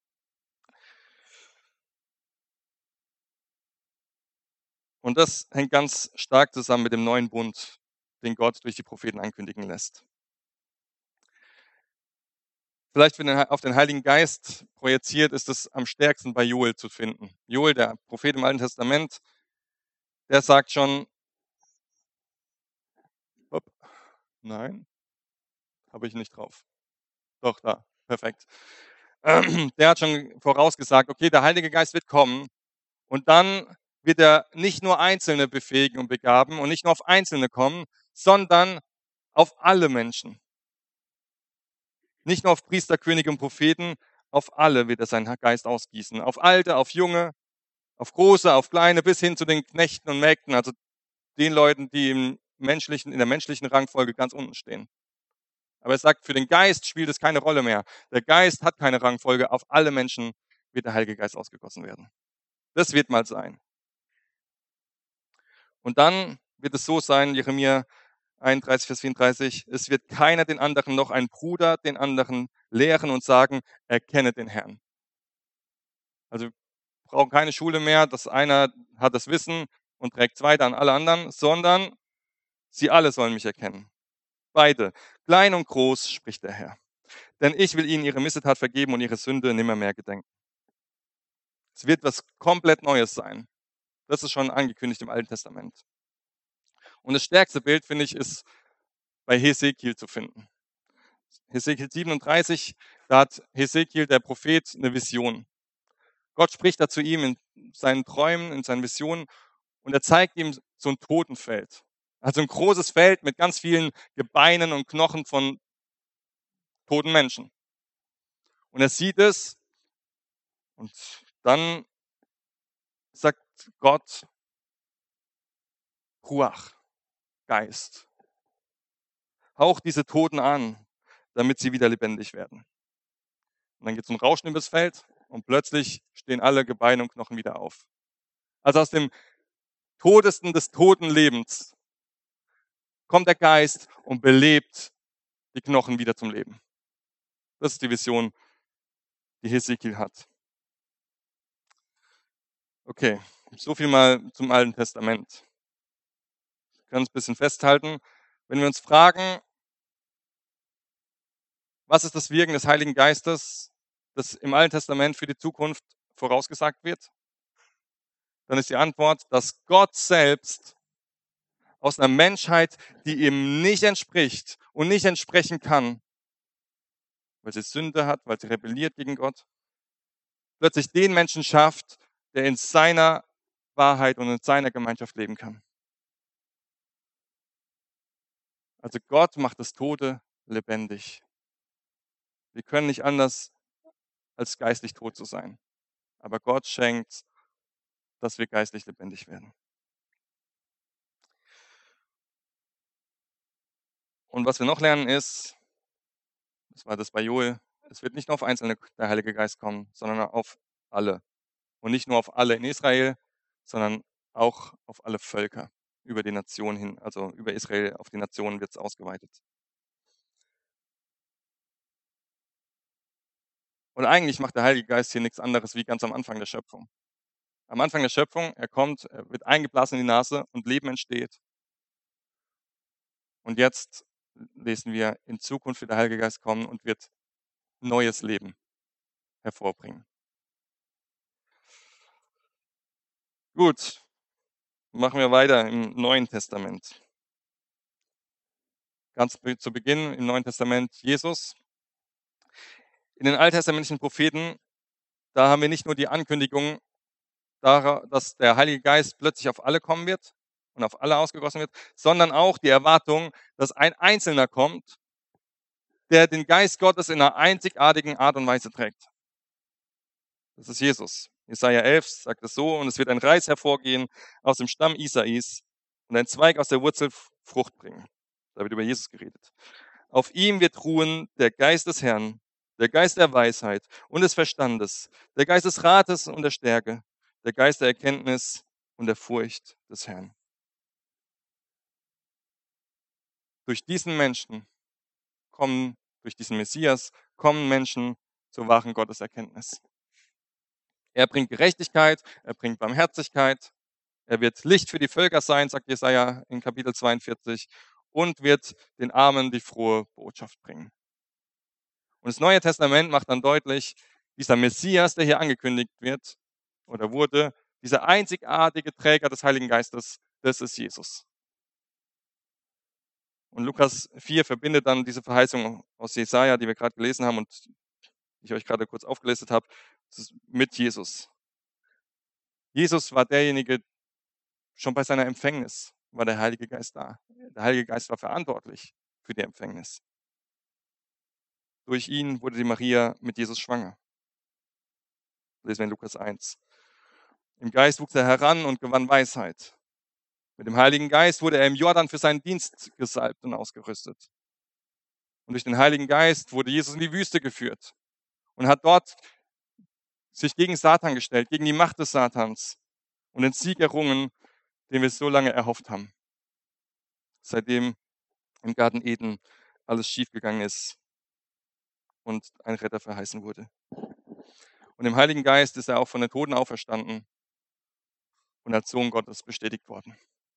Und das hängt ganz stark zusammen mit dem neuen Bund, den Gott durch die Propheten ankündigen lässt. Vielleicht, wenn er auf den Heiligen Geist projiziert, ist es am stärksten bei Joel zu finden. Joel, der Prophet im Alten Testament, der sagt schon, hopp, nein, habe ich nicht drauf. Doch, da, perfekt. Der hat schon vorausgesagt, okay, der Heilige Geist wird kommen und dann wird er nicht nur Einzelne befähigen und begaben und nicht nur auf Einzelne kommen, sondern auf alle Menschen. Nicht nur auf Priester, Könige und Propheten, auf alle wird er seinen Geist ausgießen. Auf Alte, auf Junge, auf Große, auf Kleine, bis hin zu den Knechten und Mägden, also den Leuten, die im menschlichen, in der menschlichen Rangfolge ganz unten stehen. Aber er sagt, für den Geist spielt es keine Rolle mehr. Der Geist hat keine Rangfolge. Auf alle Menschen wird der Heilige Geist ausgegossen werden. Das wird mal sein. Und dann wird es so sein, Jeremia einunddreißig, Vers vierunddreißig, es wird keiner den anderen, noch ein Bruder den anderen lehren und sagen, erkenne den Herrn. Also wir brauchen keine Schule mehr, dass einer hat das Wissen und trägt es weiter an alle anderen, sondern sie alle sollen mich erkennen. Beide, klein und groß, spricht der Herr. Denn ich will ihnen ihre Missetat vergeben und ihre Sünde nimmer mehr gedenken. Es wird was komplett Neues sein. Das ist schon angekündigt im Alten Testament. Und das stärkste Bild, finde ich, ist bei Hesekiel zu finden. Hesekiel siebenunddreißig, da hat Hesekiel, der Prophet, eine Vision. Gott spricht da zu ihm in seinen Träumen, in seinen Visionen und er zeigt ihm so ein Totenfeld. Also ein großes Feld mit ganz vielen Gebeinen und Knochen von toten Menschen. Und er sieht es und dann sagt Gott, Ruach, Geist, hauch diese Toten an, damit sie wieder lebendig werden. Und dann geht so ein Rauschen übers Feld und plötzlich stehen alle Gebeine und Knochen wieder auf. Also aus dem Todesten des toten Lebens kommt der Geist und belebt die Knochen wieder zum Leben. Das ist die Vision, die Hesekiel hat. Okay, so viel mal zum Alten Testament. Wir können es ein bisschen festhalten. Wenn wir uns fragen, was ist das Wirken des Heiligen Geistes, das im Alten Testament für die Zukunft vorausgesagt wird, dann ist die Antwort, dass Gott selbst aus einer Menschheit, die ihm nicht entspricht und nicht entsprechen kann, weil sie Sünde hat, weil sie rebelliert gegen Gott, plötzlich den Menschen schafft, der in seiner Wahrheit und in seiner Gemeinschaft leben kann. Also Gott macht das Tote lebendig. Wir können nicht anders, als geistlich tot zu sein. Aber Gott schenkt, dass wir geistlich lebendig werden. Und was wir noch lernen ist, das war das bei Joel, es wird nicht nur auf Einzelne der Heilige Geist kommen, sondern auf alle. Und nicht nur auf alle in Israel, sondern auch auf alle Völker über die Nation hin. Also über Israel auf die Nationen wird es ausgeweitet. Und eigentlich macht der Heilige Geist hier nichts anderes wie ganz am Anfang der Schöpfung. Am Anfang der Schöpfung, er kommt, er wird eingeblasen in die Nase und Leben entsteht. Und jetzt lesen wir, in Zukunft wird der Heilige Geist kommen und wird neues Leben hervorbringen. Gut, machen wir weiter im Neuen Testament. Ganz zu Beginn im Neuen Testament Jesus. In den alttestamentlichen Propheten, da haben wir nicht nur die Ankündigung, dass der Heilige Geist plötzlich auf alle kommen wird und auf alle ausgegossen wird, sondern auch die Erwartung, dass ein Einzelner kommt, der den Geist Gottes in einer einzigartigen Art und Weise trägt. Das ist Jesus. Jesaja elf sagt es so, und es wird ein Reis hervorgehen aus dem Stamm Isais und ein Zweig aus der Wurzel Frucht bringen. Da wird über Jesus geredet. Auf ihm wird ruhen der Geist des Herrn, der Geist der Weisheit und des Verstandes, der Geist des Rates und der Stärke, der Geist der Erkenntnis und der Furcht des Herrn. Durch diesen Menschen kommen, durch diesen Messias, kommen Menschen zur wahren Gotteserkenntnis. Er bringt Gerechtigkeit, er bringt Barmherzigkeit, er wird Licht für die Völker sein, sagt Jesaja in Kapitel zweiundvierzig, und wird den Armen die frohe Botschaft bringen. Und das Neue Testament macht dann deutlich, dieser Messias, der hier angekündigt wird oder wurde, dieser einzigartige Träger des Heiligen Geistes, das ist Jesus. Und Lukas vier verbindet dann diese Verheißung aus Jesaja, die wir gerade gelesen haben und die ich euch gerade kurz aufgelistet habe, mit Jesus. Jesus war derjenige, schon bei seiner Empfängnis war der Heilige Geist da. Der Heilige Geist war verantwortlich für die Empfängnis. Durch ihn wurde die Maria mit Jesus schwanger. Lesen wir in Lukas eins. Im Geist wuchs er heran und gewann Weisheit. Mit dem Heiligen Geist wurde er im Jordan für seinen Dienst gesalbt und ausgerüstet. Und durch den Heiligen Geist wurde Jesus in die Wüste geführt und hat dort sich gegen Satan gestellt, gegen die Macht des Satans und den Sieg errungen, den wir so lange erhofft haben. Seitdem im Garten Eden alles schiefgegangen ist und ein Retter verheißen wurde. Und im Heiligen Geist ist er auch von den Toten auferstanden und als Sohn Gottes bestätigt worden.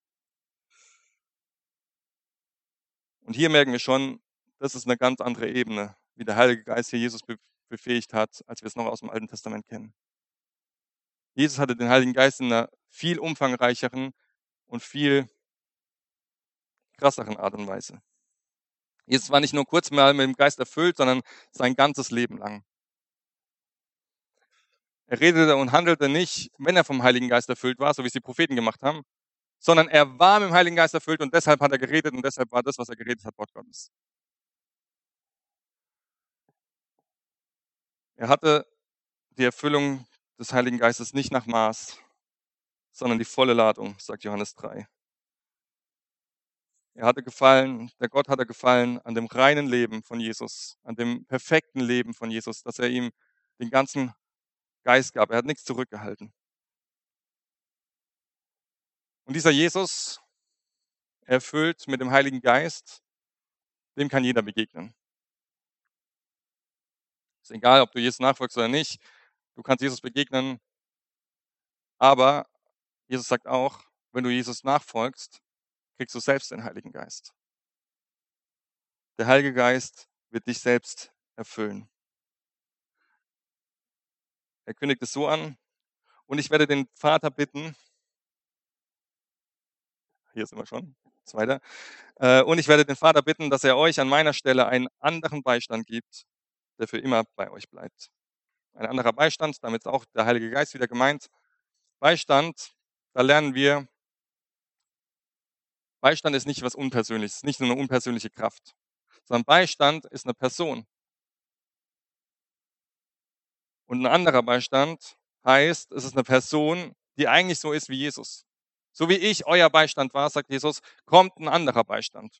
Und hier merken wir schon, das ist eine ganz andere Ebene, wie der Heilige Geist hier Jesus befähigt hat, als wir es noch aus dem Alten Testament kennen. Jesus hatte den Heiligen Geist in einer viel umfangreicheren und viel krasseren Art und Weise. Jesus war nicht nur kurz mal mit dem Geist erfüllt, sondern sein ganzes Leben lang. Er redete und handelte nicht, wenn er vom Heiligen Geist erfüllt war, so wie es die Propheten gemacht haben, sondern er war mit dem Heiligen Geist erfüllt und deshalb hat er geredet und deshalb war das, was er geredet hat, Wort Gottes. Er hatte die Erfüllung des Heiligen Geistes nicht nach Maß, sondern die volle Ladung, sagt Johannes drei. Er hatte gefallen, der Gott hatte gefallen an dem reinen Leben von Jesus, an dem perfekten Leben von Jesus, dass er ihm den ganzen Geist gab. Er hat nichts zurückgehalten. Und dieser Jesus, erfüllt mit dem Heiligen Geist, dem kann jeder begegnen. Ist egal, ob du Jesus nachfolgst oder nicht, du kannst Jesus begegnen, aber Jesus sagt auch, wenn du Jesus nachfolgst, kriegst du selbst den Heiligen Geist. Der Heilige Geist wird dich selbst erfüllen. Er kündigt es so an, und ich werde den Vater bitten, hier sind wir schon, zweiter, äh, und ich werde den Vater bitten, dass er euch an meiner Stelle einen anderen Beistand gibt, der für immer bei euch bleibt. Ein anderer Beistand, damit ist auch der Heilige Geist wieder gemeint. Beistand, da lernen wir, Beistand ist nicht was Unpersönliches, nicht nur eine unpersönliche Kraft, sondern Beistand ist eine Person. Und ein anderer Beistand heißt, es ist eine Person, die eigentlich so ist wie Jesus. So wie ich euer Beistand war, sagt Jesus, kommt ein anderer Beistand.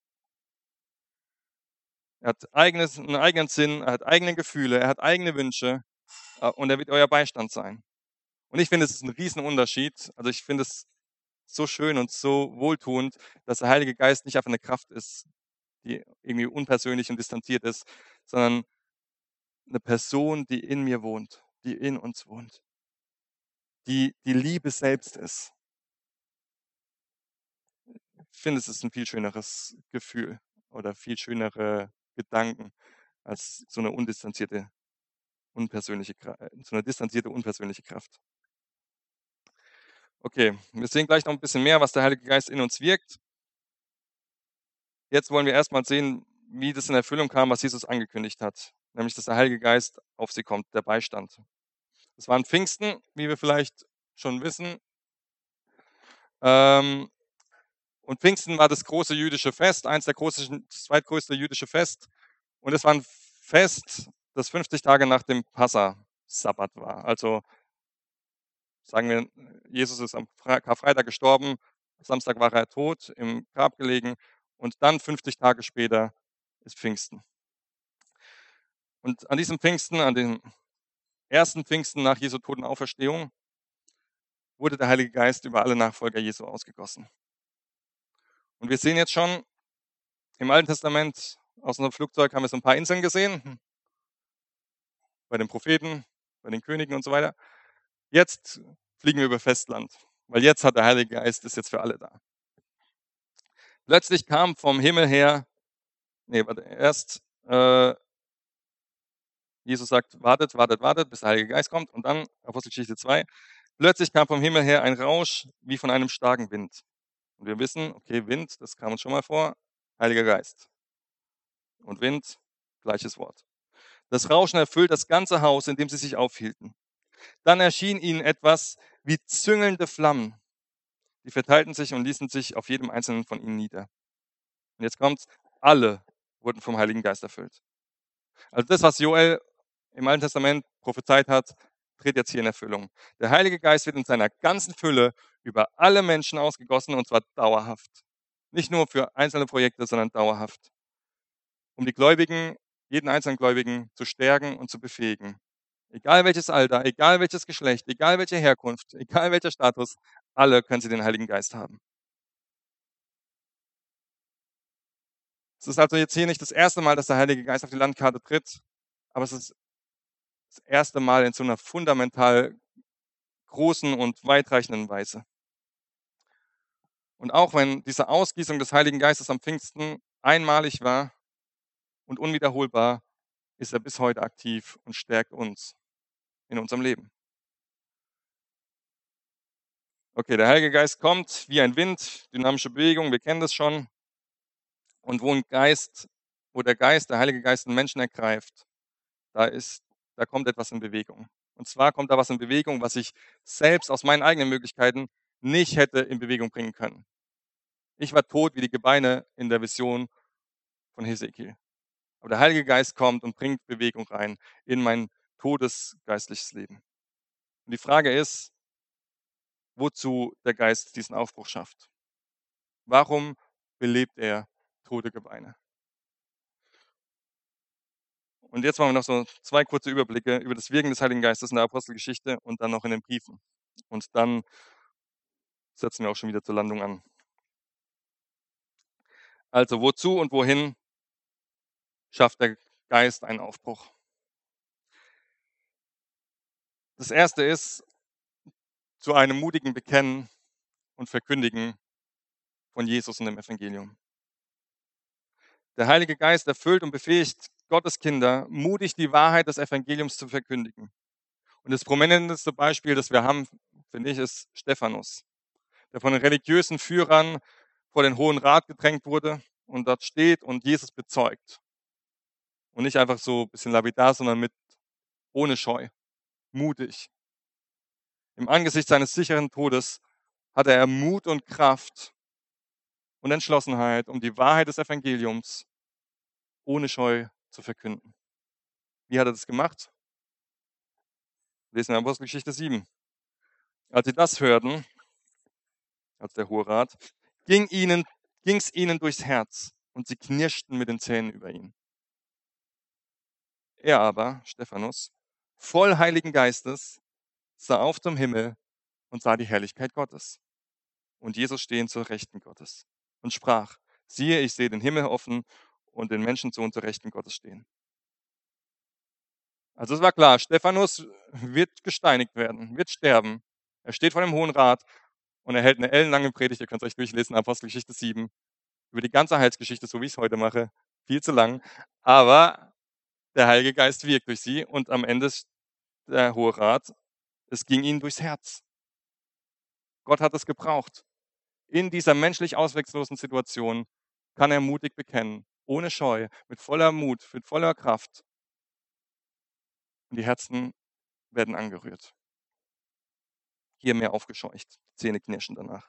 Er hat eigenes, einen eigenen Sinn, er hat eigene Gefühle, er hat eigene Wünsche äh, und er wird euer Beistand sein. Und ich finde, es ist ein Riesenunterschied. Also ich finde es so schön und so wohltuend, dass der Heilige Geist nicht einfach eine Kraft ist, die irgendwie unpersönlich und distanziert ist, sondern eine Person, die in mir wohnt, die in uns wohnt, die die Liebe selbst ist. Ich finde, es ist ein viel schöneres Gefühl oder viel schönere Gedanken als so eine undistanzierte, unpersönliche, so eine distanzierte, unpersönliche Kraft. Okay, wir sehen gleich noch ein bisschen mehr, was der Heilige Geist in uns wirkt. Jetzt wollen wir erstmal sehen, wie das in Erfüllung kam, was Jesus angekündigt hat, nämlich dass der Heilige Geist auf sie kommt, der Beistand. Das war an Pfingsten, wie wir vielleicht schon wissen. Ähm, und Pfingsten war das große jüdische Fest, eins der großen, das zweitgrößte jüdische Fest. Und es war ein Fest, das fünfzig Tage nach dem Passa-Sabbat war. Also sagen wir, Jesus ist am Karfreitag gestorben, Samstag war er tot, im Grab gelegen und dann fünfzig Tage später ist Pfingsten. Und an diesem Pfingsten, an dem ersten Pfingsten nach Jesu Tod und Auferstehung, wurde der Heilige Geist über alle Nachfolger Jesu ausgegossen. Und wir sehen jetzt schon im Alten Testament, aus unserem Flugzeug haben wir so ein paar Inseln gesehen, bei den Propheten, bei den Königen und so weiter. Jetzt fliegen wir über Festland, weil jetzt hat der Heilige Geist, ist jetzt für alle da. Plötzlich kam vom Himmel her, nee, warte, erst äh, Jesus sagt, wartet, wartet, wartet, bis der Heilige Geist kommt. Und dann, Apostelgeschichte zwei, plötzlich kam vom Himmel her ein Rausch wie von einem starken Wind. Und wir wissen, okay, Wind, das kam uns schon mal vor, Heiliger Geist. Und Wind, gleiches Wort. Das Rauschen erfüllt das ganze Haus, in dem sie sich aufhielten. Dann erschien ihnen etwas wie züngelnde Flammen. Die verteilten sich und ließen sich auf jedem einzelnen von ihnen nieder. Und jetzt kommt's, alle wurden vom Heiligen Geist erfüllt. Also das, was Joel im Alten Testament prophezeit hat, tritt jetzt hier in Erfüllung. Der Heilige Geist wird in seiner ganzen Fülle über alle Menschen ausgegossen, und zwar dauerhaft. Nicht nur für einzelne Projekte, sondern dauerhaft. Um die Gläubigen, jeden einzelnen Gläubigen zu stärken und zu befähigen. Egal welches Alter, egal welches Geschlecht, egal welche Herkunft, egal welcher Status, alle können sie den Heiligen Geist haben. Es ist also jetzt hier nicht das erste Mal, dass der Heilige Geist auf die Landkarte tritt, aber es ist das erste Mal in so einer fundamental großen und weitreichenden Weise. Und auch wenn diese Ausgießung des Heiligen Geistes am Pfingsten einmalig war und unwiederholbar, ist er bis heute aktiv und stärkt uns in unserem Leben. Okay, der Heilige Geist kommt wie ein Wind, dynamische Bewegung, wir kennen das schon. Und wo ein Geist, wo der Geist, der Heilige Geist einen Menschen ergreift, da ist, da kommt etwas in Bewegung. Und zwar kommt da was in Bewegung, was ich selbst aus meinen eigenen Möglichkeiten nicht hätte in Bewegung bringen können. Ich war tot wie die Gebeine in der Vision von Hesekiel. Aber der Heilige Geist kommt und bringt Bewegung rein in mein totes geistliches Leben. Und die Frage ist, wozu der Geist diesen Aufbruch schafft. Warum belebt er tote Gebeine? Und jetzt machen wir noch so zwei kurze Überblicke über das Wirken des Heiligen Geistes in der Apostelgeschichte und dann noch in den Briefen. Und dann setzen wir auch schon wieder zur Landung an. Also wozu und wohin schafft der Geist einen Aufbruch? Das erste ist zu einem mutigen Bekennen und Verkündigen von Jesus und dem Evangelium. Der Heilige Geist erfüllt und befähigt Gottes Kinder, mutig die Wahrheit des Evangeliums zu verkündigen. Und das prominenteste Beispiel, das wir haben, finde ich, ist Stephanus, der von den religiösen Führern vor den Hohen Rat gedrängt wurde und dort steht und Jesus bezeugt. Und nicht einfach so ein bisschen lapidar, sondern mit ohne Scheu, mutig. Im Angesicht seines sicheren Todes hatte er Mut und Kraft und Entschlossenheit, um die Wahrheit des Evangeliums ohne Scheu zu verkünden. Wie hat er das gemacht? Lesen wir in Apostelgeschichte sieben. Als sie das hörten, als der Hohe Rat, ging ihnen, ging's ihnen durchs Herz und sie knirschten mit den Zähnen über ihn. Er aber, Stephanus, voll Heiligen Geistes, sah auf zum Himmel und sah die Herrlichkeit Gottes und Jesus stehen zur Rechten Gottes und sprach, siehe, ich sehe den Himmel offen und den Menschensohn zur Rechten Gottes stehen. Also es war klar, Stephanus wird gesteinigt werden, wird sterben. Er steht vor dem Hohen Rat und er hält eine ellenlange Predigt, ihr könnt es euch durchlesen, Apostelgeschichte sieben, über die ganze Heilsgeschichte, so wie ich es heute mache, viel zu lang, aber der Heilige Geist wirkt durch sie und am Ende ist der Hohe Rat, es ging ihnen durchs Herz. Gott hat es gebraucht. In dieser menschlich ausweglosen Situation kann er mutig bekennen, ohne Scheu, mit voller Mut, mit voller Kraft. Und die Herzen werden angerührt. Hier mehr aufgescheucht, Zähne knirschen danach.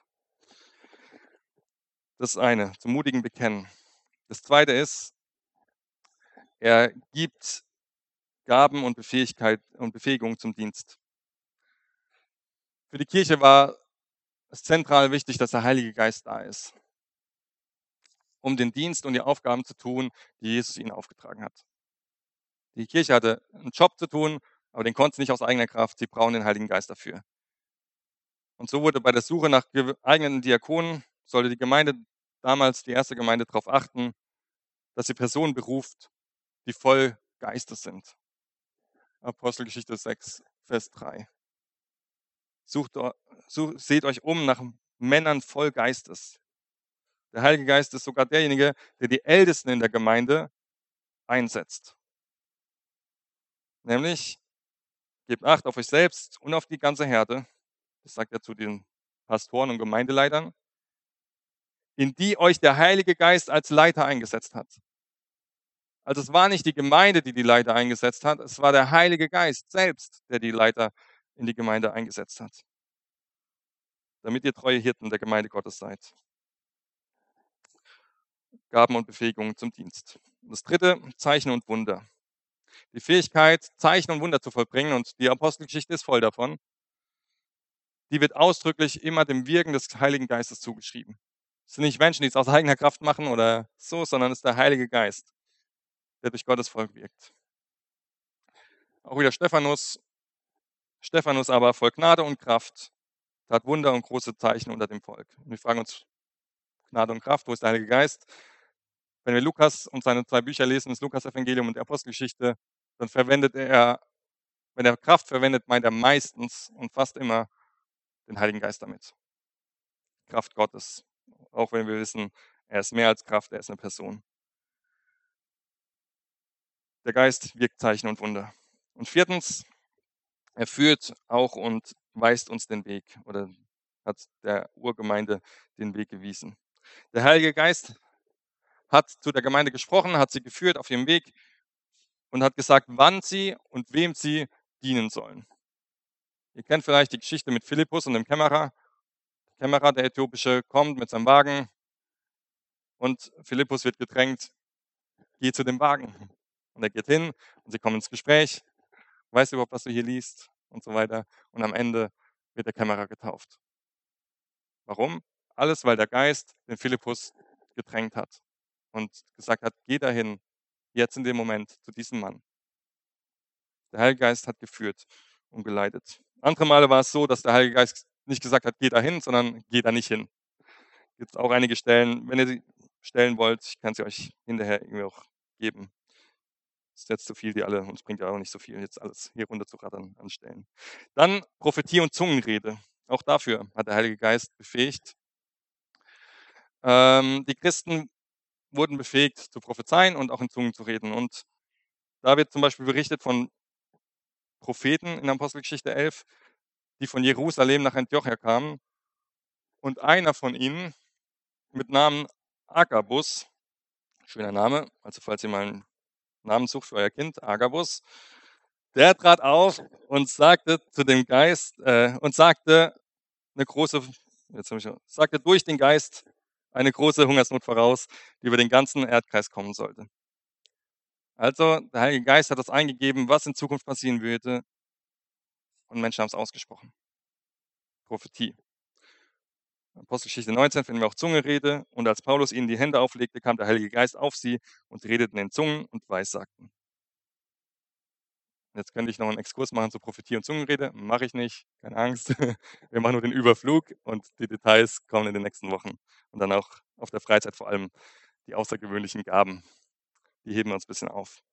Das ist eine, zum mutigen Bekennen. Das zweite ist, er gibt Gaben und Befähigkeit und Befähigung zum Dienst. Für die Kirche war es zentral wichtig, dass der Heilige Geist da ist, um den Dienst und die Aufgaben zu tun, die Jesus ihnen aufgetragen hat. Die Kirche hatte einen Job zu tun, aber den konnte sie nicht aus eigener Kraft. Sie brauchen den Heiligen Geist dafür. Und so wurde bei der Suche nach geeigneten Diakonen, sollte die Gemeinde, damals die erste Gemeinde, darauf achten, dass sie Personen beruft, die voll Geistes sind. Apostelgeschichte sechs, Vers drei. Sucht, sucht, seht euch um nach Männern voll Geistes. Der Heilige Geist ist sogar derjenige, der die Ältesten in der Gemeinde einsetzt. Nämlich, gebt Acht auf euch selbst und auf die ganze Herde, das sagt er zu den Pastoren und Gemeindeleitern, in die euch der Heilige Geist als Leiter eingesetzt hat. Also es war nicht die Gemeinde, die die Leiter eingesetzt hat, es war der Heilige Geist selbst, der die Leiter in die Gemeinde eingesetzt hat. Damit ihr treue Hirten der Gemeinde Gottes seid. Gaben und Befähigungen zum Dienst. Das dritte, Zeichen und Wunder. Die Fähigkeit, Zeichen und Wunder zu vollbringen, und die Apostelgeschichte ist voll davon, die wird ausdrücklich immer dem Wirken des Heiligen Geistes zugeschrieben. Es sind nicht Menschen, die es aus eigener Kraft machen oder so, sondern es ist der Heilige Geist, der durch Gottes Volk wirkt. Auch wieder Stephanus. Stephanus aber voll Gnade und Kraft tat Wunder und große Zeichen unter dem Volk. Und wir fragen uns, Gnade und Kraft, wo ist der Heilige Geist? Wenn wir Lukas und seine zwei Bücher lesen, das Lukas-Evangelium und die Apostelgeschichte, dann verwendet er, wenn er Kraft verwendet, meint er meistens und fast immer den Heiligen Geist damit. Kraft Gottes. Auch wenn wir wissen, er ist mehr als Kraft, er ist eine Person. Der Geist wirkt Zeichen und Wunder. Und viertens, er führt auch und weist uns den Weg oder hat der Urgemeinde den Weg gewiesen. Der Heilige Geist hat zu der Gemeinde gesprochen, hat sie geführt auf ihrem Weg und hat gesagt, wann sie und wem sie dienen sollen. Ihr kennt vielleicht die Geschichte mit Philippus und dem Kämmerer. Der Kämmerer, der Äthiopische, kommt mit seinem Wagen und Philippus wird gedrängt, geh zu dem Wagen. Und er geht hin und sie kommen ins Gespräch. Weißt du überhaupt, was du hier liest? Und so weiter. Und am Ende wird der Kämmerer getauft. Warum? Alles, weil der Geist den Philippus gedrängt hat und gesagt hat, geh dahin, jetzt in dem Moment, zu diesem Mann. Der Heilige Geist hat geführt und geleitet. Andere Male war es so, dass der Heilige Geist nicht gesagt hat, geh dahin, sondern geh da nicht hin. Gibt es auch einige Stellen, wenn ihr sie stellen wollt, ich kann sie euch hinterher irgendwie auch geben. Das ist jetzt zu viel, die alle, uns bringt ja auch nicht so viel, jetzt alles hier runter zu rattern an Stellen. Dann Prophetie und Zungenrede. Auch dafür hat der Heilige Geist befähigt. Ähm, die Christen wurden befähigt zu prophezeien und auch in Zungen zu reden. Und da wird zum Beispiel berichtet von Propheten in Apostelgeschichte elf, die von Jerusalem nach Antiochia kamen. Und einer von ihnen mit Namen Agabus, schöner Name, also falls ihr mal einen Namen sucht für euer Kind, Agabus, der trat auf und sagte zu dem Geist äh, und sagte eine große, jetzt habe ich sagte durch den Geist eine große Hungersnot voraus, die über den ganzen Erdkreis kommen sollte. Also der Heilige Geist hat das eingegeben, was in Zukunft passieren würde, und Menschen haben es ausgesprochen. Prophetie. Apostelgeschichte neunzehn finden wir auch Zungenrede, und als Paulus ihnen die Hände auflegte, kam der Heilige Geist auf sie und sie redeten in Zungen und Weissagten. Jetzt könnte ich noch einen Exkurs machen zu Prophetie und Zungenrede, mache ich nicht, keine Angst. Wir machen nur den Überflug und die Details kommen in den nächsten Wochen. Und dann auch auf der Freizeit vor allem die außergewöhnlichen Gaben, die heben wir uns ein bisschen auf.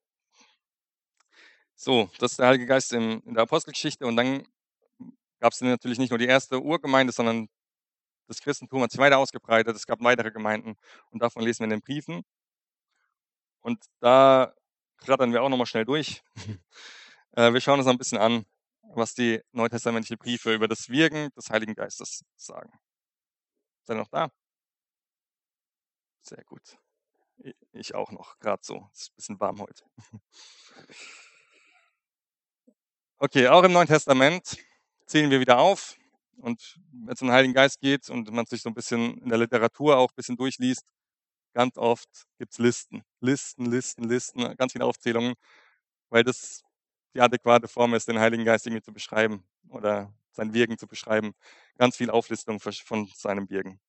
So, das ist der Heilige Geist in, in der Apostelgeschichte, und dann gab es natürlich nicht nur die erste Urgemeinde, sondern das Christentum hat sich weiter ausgebreitet, es gab weitere Gemeinden, und davon lesen wir in den Briefen. Und da rattern wir auch nochmal schnell durch. äh, wir schauen uns noch ein bisschen an, was die neutestamentlichen Briefe über das Wirken des Heiligen Geistes sagen. Seid ihr noch da? Sehr gut. Ich auch noch, gerade so. Es ist ein bisschen warm heute. Okay, auch im Neuen Testament zählen wir wieder auf. Und wenn es um den Heiligen Geist geht und man sich so ein bisschen in der Literatur auch ein bisschen durchliest, ganz oft gibt es Listen. Listen, Listen, Listen, ganz viele Aufzählungen, weil das die adäquate Form ist, den Heiligen Geist irgendwie zu beschreiben oder sein Wirken zu beschreiben. Ganz viel Auflistung von seinem Wirken.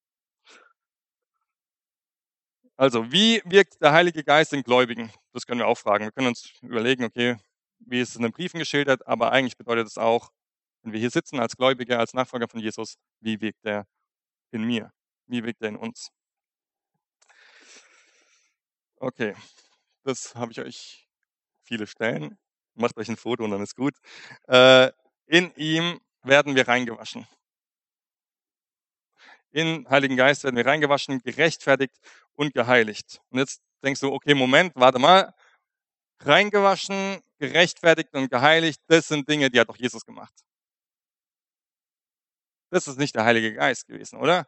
Also, wie wirkt der Heilige Geist in Gläubigen? Das können wir auch fragen. Wir können uns überlegen, okay, wie ist es in den Briefen geschildert, aber eigentlich bedeutet es auch, wenn wir hier sitzen als Gläubige, als Nachfolger von Jesus, wie wirkt er in mir? Wie wirkt er in uns? Okay, das habe ich euch viele Stellen. Macht euch ein Foto und dann ist gut. Äh, in ihm werden wir reingewaschen. In Heiligen Geist werden wir reingewaschen, gerechtfertigt und geheiligt. Und jetzt denkst du, okay, Moment, warte mal. Reingewaschen, gerechtfertigt und geheiligt, das sind Dinge, die hat doch Jesus gemacht. Das ist nicht der Heilige Geist gewesen, oder?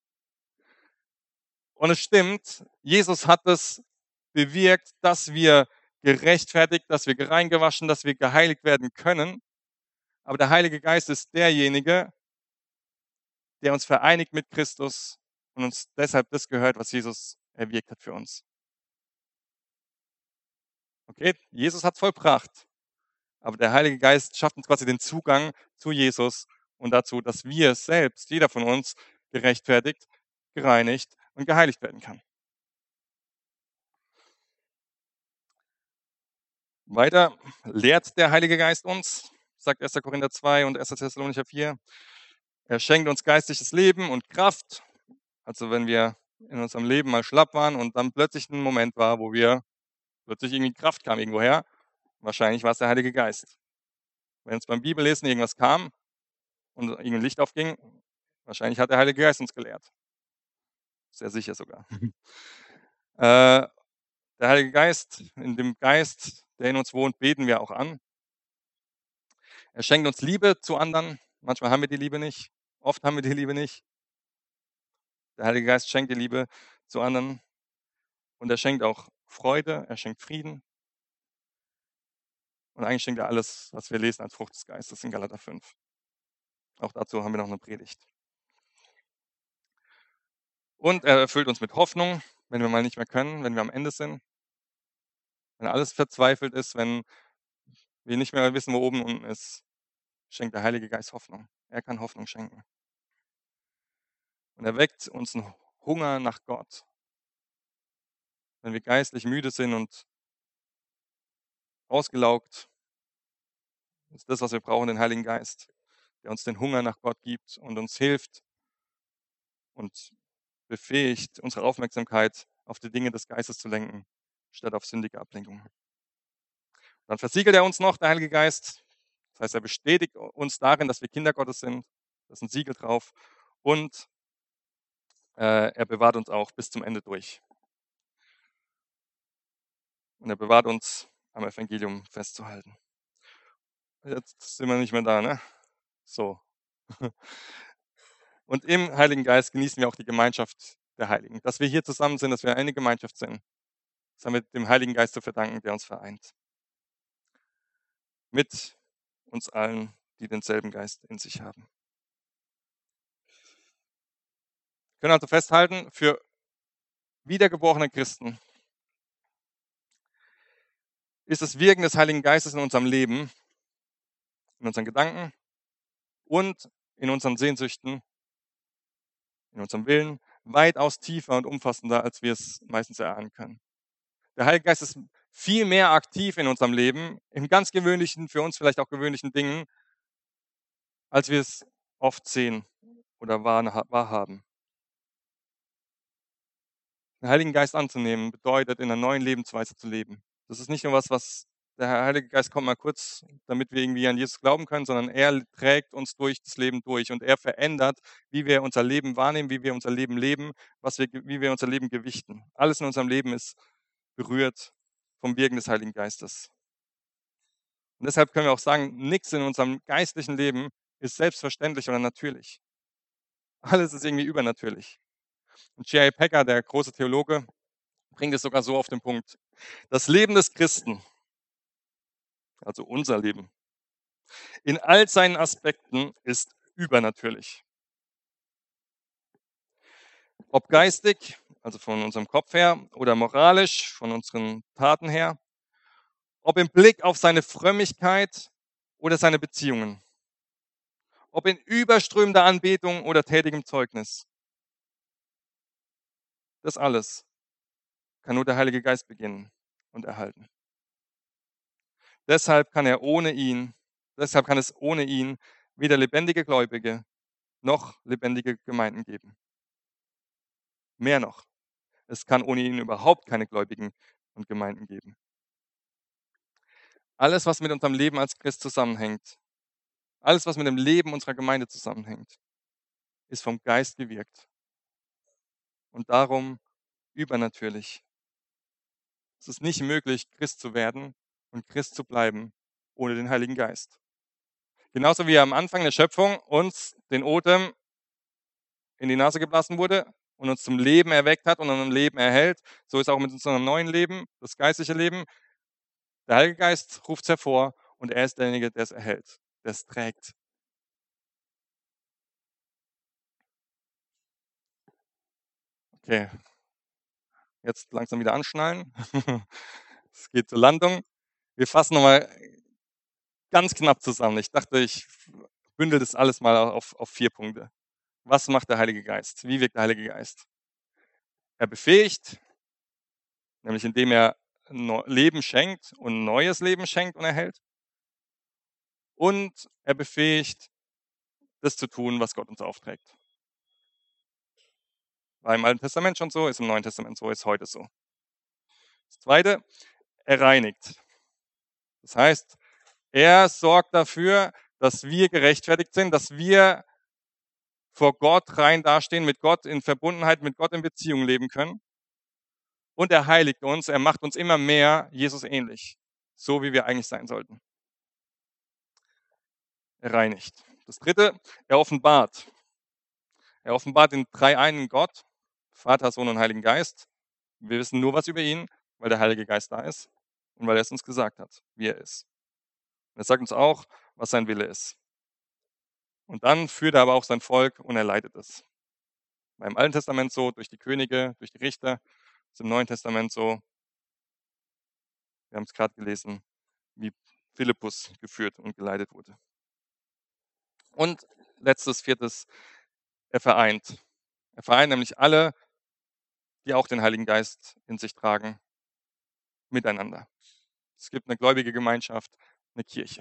Und es stimmt, Jesus hat es bewirkt, dass wir gerechtfertigt, dass wir reingewaschen, dass wir geheiligt werden können. Aber der Heilige Geist ist derjenige, der uns vereinigt mit Christus und uns deshalb das gehört, was Jesus erwirkt hat für uns. Okay, Jesus hat es vollbracht, aber der Heilige Geist schafft uns quasi den Zugang zu Jesus und dazu, dass wir selbst, jeder von uns, gerechtfertigt, gereinigt und geheiligt werden kann. Weiter lehrt der Heilige Geist uns, sagt erster Korinther zwei und erster Thessalonicher vier. Er schenkt uns geistliches Leben und Kraft. Also wenn wir in unserem Leben mal schlapp waren und dann plötzlich ein Moment war, wo wir plötzlich irgendwie Kraft kam irgendwoher, wahrscheinlich war es der Heilige Geist. Wenn es beim Bibellesen irgendwas kam und irgendein Licht aufging, wahrscheinlich hat der Heilige Geist uns gelehrt. Sehr sicher sogar. äh, der Heilige Geist, in dem Geist, der in uns wohnt, beten wir auch an. Er schenkt uns Liebe zu anderen. Manchmal haben wir die Liebe nicht. Oft haben wir die Liebe nicht. Der Heilige Geist schenkt die Liebe zu anderen. Und er schenkt auch Freude, er schenkt Frieden. Und eigentlich schenkt er alles, was wir lesen als Frucht des Geistes in Galater fünf. Auch dazu haben wir noch eine Predigt. Und er erfüllt uns mit Hoffnung, wenn wir mal nicht mehr können, wenn wir am Ende sind. Wenn alles verzweifelt ist, wenn wir nicht mehr wissen, wo oben und unten ist, schenkt der Heilige Geist Hoffnung. Er kann Hoffnung schenken. Und er weckt uns einen Hunger nach Gott. Wenn wir geistlich müde sind und ausgelaugt, ist das, was wir brauchen, den Heiligen Geist, der uns den Hunger nach Gott gibt und uns hilft und befähigt, unsere Aufmerksamkeit auf die Dinge des Geistes zu lenken, statt auf sündige Ablenkungen. Dann versiegelt er uns noch, der Heilige Geist. Das heißt, er bestätigt uns darin, dass wir Kinder Gottes sind. Da ist ein Siegel drauf. Und äh, er bewahrt uns auch bis zum Ende durch. Und er bewahrt uns, am Evangelium festzuhalten. Jetzt sind wir nicht mehr da, ne? So. Und im Heiligen Geist genießen wir auch die Gemeinschaft der Heiligen. Dass wir hier zusammen sind, dass wir eine Gemeinschaft sind. Das haben wir dem Heiligen Geist zu verdanken, der uns vereint. Mit uns allen, die denselben Geist in sich haben. Wir können also festhalten, für wiedergeborene Christen ist das Wirken des Heiligen Geistes in unserem Leben, in unseren Gedanken und in unseren Sehnsüchten, in unserem Willen weitaus tiefer und umfassender, als wir es meistens erahnen können. Der Heilige Geist ist viel mehr aktiv in unserem Leben, in ganz gewöhnlichen, für uns vielleicht auch gewöhnlichen Dingen, als wir es oft sehen oder wahrhaben. Den Heiligen Geist anzunehmen bedeutet, in einer neuen Lebensweise zu leben. Das ist nicht nur was, was der Heilige Geist kommt mal kurz, damit wir irgendwie an Jesus glauben können, sondern er trägt uns durch das Leben durch und er verändert, wie wir unser Leben wahrnehmen, wie wir unser Leben leben, was wir, wie wir unser Leben gewichten. Alles in unserem Leben ist berührt vom Wirken des Heiligen Geistes. Und deshalb können wir auch sagen, nichts in unserem geistlichen Leben ist selbstverständlich oder natürlich. Alles ist irgendwie übernatürlich. Und J I Packer, der große Theologe, bringt es sogar so auf den Punkt. Das Leben des Christen, also unser Leben, in all seinen Aspekten ist übernatürlich. Ob geistig, also von unserem Kopf her, oder moralisch, von unseren Taten her, ob im Blick auf seine Frömmigkeit oder seine Beziehungen, ob in überströmender Anbetung oder tätigem Zeugnis. Das alles kann nur der Heilige Geist beginnen und erhalten. Deshalb kann er ohne ihn, deshalb kann es ohne ihn weder lebendige Gläubige noch lebendige Gemeinden geben. Mehr noch, es kann ohne ihn überhaupt keine Gläubigen und Gemeinden geben. Alles, was mit unserem Leben als Christ zusammenhängt, alles, was mit dem Leben unserer Gemeinde zusammenhängt, ist vom Geist gewirkt. Und darum übernatürlich. Es ist nicht möglich, Christ zu werden und Christ zu bleiben ohne den Heiligen Geist. Genauso wie er am Anfang der Schöpfung uns den Odem in die Nase geblasen wurde und uns zum Leben erweckt hat und einem Leben erhält, so ist auch mit unserem neuen Leben, das geistliche Leben. Der Heilige Geist ruft es hervor und er ist derjenige, der es erhält, der es trägt. Okay, jetzt langsam wieder anschnallen. Es geht zur Landung. Wir fassen nochmal ganz knapp zusammen. Ich dachte, ich bündel das alles mal auf, auf vier Punkte. Was macht der Heilige Geist? Wie wirkt der Heilige Geist? Er befähigt, nämlich indem er Leben schenkt und neues Leben schenkt und erhält. Und er befähigt, das zu tun, was Gott uns aufträgt. War im Alten Testament schon so, ist im Neuen Testament so, ist heute so. Das Zweite, er reinigt. Das heißt, er sorgt dafür, dass wir gerechtfertigt sind, dass wir vor Gott rein dastehen, mit Gott in Verbundenheit, mit Gott in Beziehung leben können. Und er heiligt uns, er macht uns immer mehr Jesus ähnlich, so wie wir eigentlich sein sollten. Er reinigt. Das Dritte, er offenbart. Er offenbart den dreieinen Gott, Vater, Sohn und Heiligen Geist. Wir wissen nur was über ihn, weil der Heilige Geist da ist und weil er es uns gesagt hat, wie er ist. Und er sagt uns auch, was sein Wille ist. Und dann führt er aber auch sein Volk und er leitet es. Beim Alten Testament so, durch die Könige, durch die Richter, ist im Neuen Testament so, wir haben es gerade gelesen, wie Philippus geführt und geleitet wurde. Und letztes, viertes, er vereint. Er vereint nämlich alle, die auch den Heiligen Geist in sich tragen, miteinander. Es gibt eine gläubige Gemeinschaft, eine Kirche.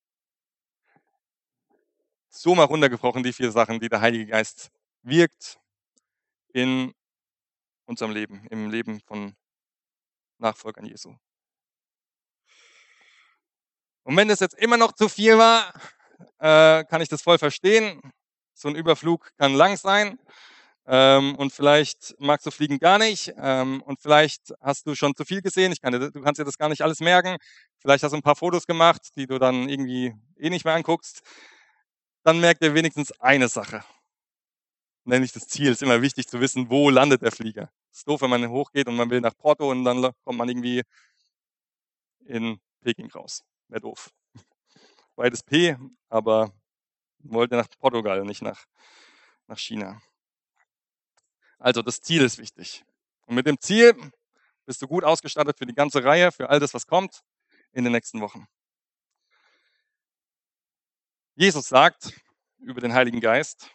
So mal runtergebrochen die vier Sachen, die der Heilige Geist wirkt in unserem Leben, im Leben von Nachfolgern Jesu. Und wenn das jetzt immer noch zu viel war, äh, kann ich das voll verstehen. So ein Überflug kann lang sein. Ähm, und vielleicht magst du Fliegen gar nicht. Ähm, und vielleicht hast du schon zu viel gesehen. Ich kann, du kannst dir das gar nicht alles merken. Vielleicht hast du ein paar Fotos gemacht, die du dann irgendwie eh nicht mehr anguckst. Dann merkt ihr wenigstens eine Sache. Nämlich das Ziel. Es ist immer wichtig zu wissen, wo landet der Flieger. Es ist doof, wenn man hochgeht und man will nach Porto und dann kommt man irgendwie in Peking raus. Wäre doof. Beides P, aber wollte nach Portugal, nicht nach, nach China. Also das Ziel ist wichtig. Und mit dem Ziel bist du gut ausgestattet für die ganze Reihe, für all das, was kommt in den nächsten Wochen. Jesus sagt über den Heiligen Geist,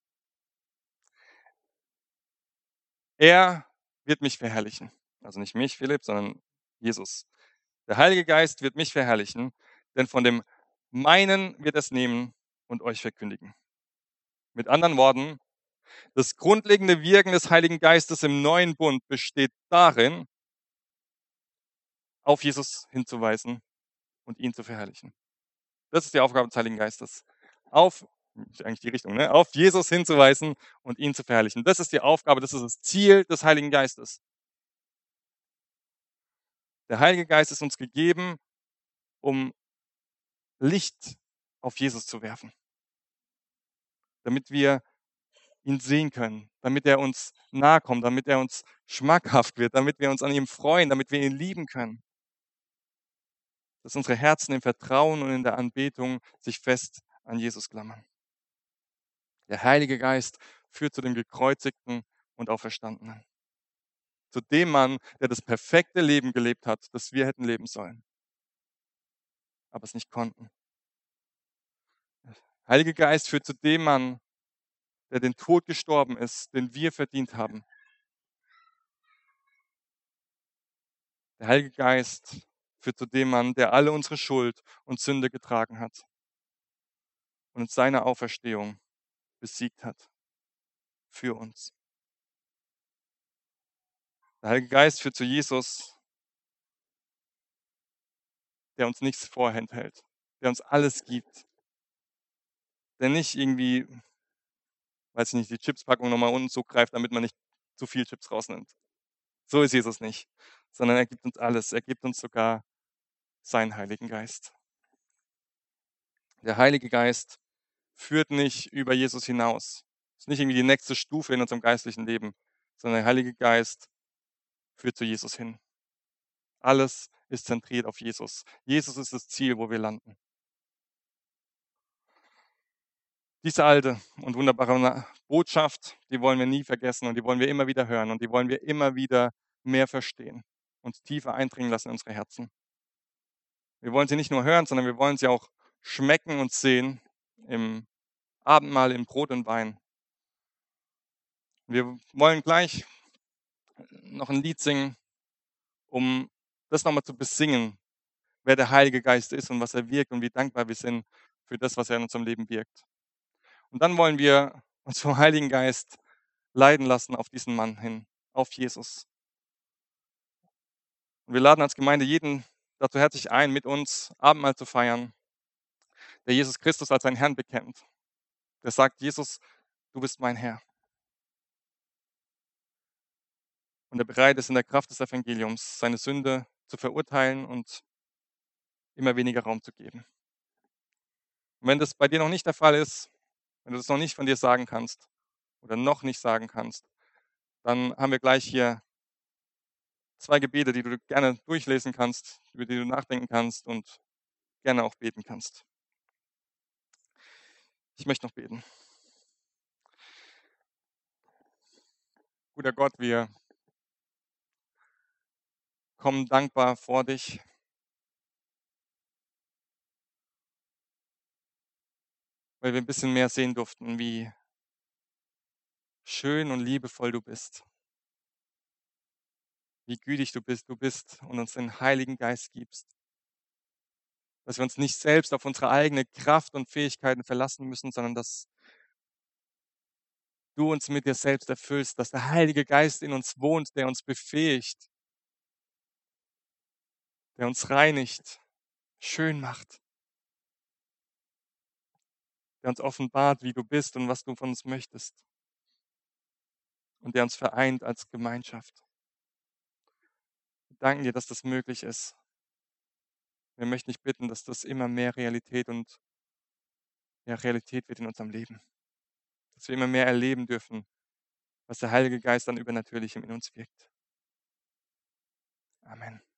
er wird mich verherrlichen. Also nicht mich, Philipp, sondern Jesus. Der Heilige Geist wird mich verherrlichen, denn von dem meinen wird es nehmen und euch verkündigen. Mit anderen Worten, das grundlegende Wirken des Heiligen Geistes im neuen Bund besteht darin, auf Jesus hinzuweisen und ihn zu verherrlichen. Das ist die Aufgabe des Heiligen Geistes. Auf, eigentlich die Richtung, ne? Auf Jesus hinzuweisen und ihn zu verherrlichen. Das ist die Aufgabe, das ist das Ziel des Heiligen Geistes. Der Heilige Geist ist uns gegeben, um Licht auf Jesus zu werfen. Damit wir ihn sehen können, damit er uns nahe kommt, damit er uns schmackhaft wird, damit wir uns an ihm freuen, damit wir ihn lieben können. Dass unsere Herzen im Vertrauen und in der Anbetung sich fest an Jesus klammern. Der Heilige Geist führt zu dem Gekreuzigten und Auferstandenen. Zu dem Mann, der das perfekte Leben gelebt hat, das wir hätten leben sollen, aber es nicht konnten. Der Heilige Geist führt zu dem Mann, der den Tod gestorben ist, den wir verdient haben. Der Heilige Geist führt zu dem Mann, der alle unsere Schuld und Sünde getragen hat und uns seine Auferstehung besiegt hat für uns. Der Heilige Geist führt zu Jesus, der uns nichts vorenthält, der uns alles gibt, der nicht irgendwie, weiß ich nicht, die Chipspackung nochmal unten zugreift, damit man nicht zu viel Chips rausnimmt. So ist Jesus nicht, sondern er gibt uns alles. Er gibt uns sogar seinen Heiligen Geist. Der Heilige Geist führt nicht über Jesus hinaus. Es ist nicht irgendwie die nächste Stufe in unserem geistlichen Leben, sondern der Heilige Geist führt zu Jesus hin. Alles ist zentriert auf Jesus. Jesus ist das Ziel, wo wir landen. Diese alte und wunderbare Botschaft, die wollen wir nie vergessen und die wollen wir immer wieder hören und die wollen wir immer wieder mehr verstehen. uns tiefer eindringen lassen in unsere Herzen. Wir wollen sie nicht nur hören, sondern wir wollen sie auch schmecken und sehen im Abendmahl, in Brot und Wein. Wir wollen gleich noch ein Lied singen, um das nochmal zu besingen, wer der Heilige Geist ist und was er wirkt und wie dankbar wir sind für das, was er in unserem Leben wirkt. Und dann wollen wir uns vom Heiligen Geist leiten lassen auf diesen Mann hin, auf Jesus. Und wir laden als Gemeinde jeden dazu herzlich ein, mit uns Abendmahl zu feiern, der Jesus Christus als seinen Herrn bekennt. Der sagt, Jesus, du bist mein Herr. Und der bereit ist, in der Kraft des Evangeliums seine Sünde zu verurteilen und immer weniger Raum zu geben. Und wenn das bei dir noch nicht der Fall ist, wenn du das noch nicht von dir sagen kannst oder noch nicht sagen kannst, dann haben wir gleich hier zwei Gebete, die du gerne durchlesen kannst, über die du nachdenken kannst und gerne auch beten kannst. Ich möchte noch beten. Guter Gott, wir kommen dankbar vor dich. Weil wir ein bisschen mehr sehen durften, wie schön und liebevoll du bist. Wie gütig du bist, du bist und uns den Heiligen Geist gibst. Dass wir uns nicht selbst auf unsere eigene Kraft und Fähigkeiten verlassen müssen, sondern dass du uns mit dir selbst erfüllst, dass der Heilige Geist in uns wohnt, der uns befähigt, der uns reinigt, schön macht, der uns offenbart, wie du bist und was du von uns möchtest und der uns vereint als Gemeinschaft. Wir danken dir, dass das möglich ist. Wir möchten dich bitten, dass das immer mehr Realität und ja, Realität wird in unserem Leben. Dass wir immer mehr erleben dürfen, was der Heilige Geist an Übernatürlichem in uns wirkt. Amen.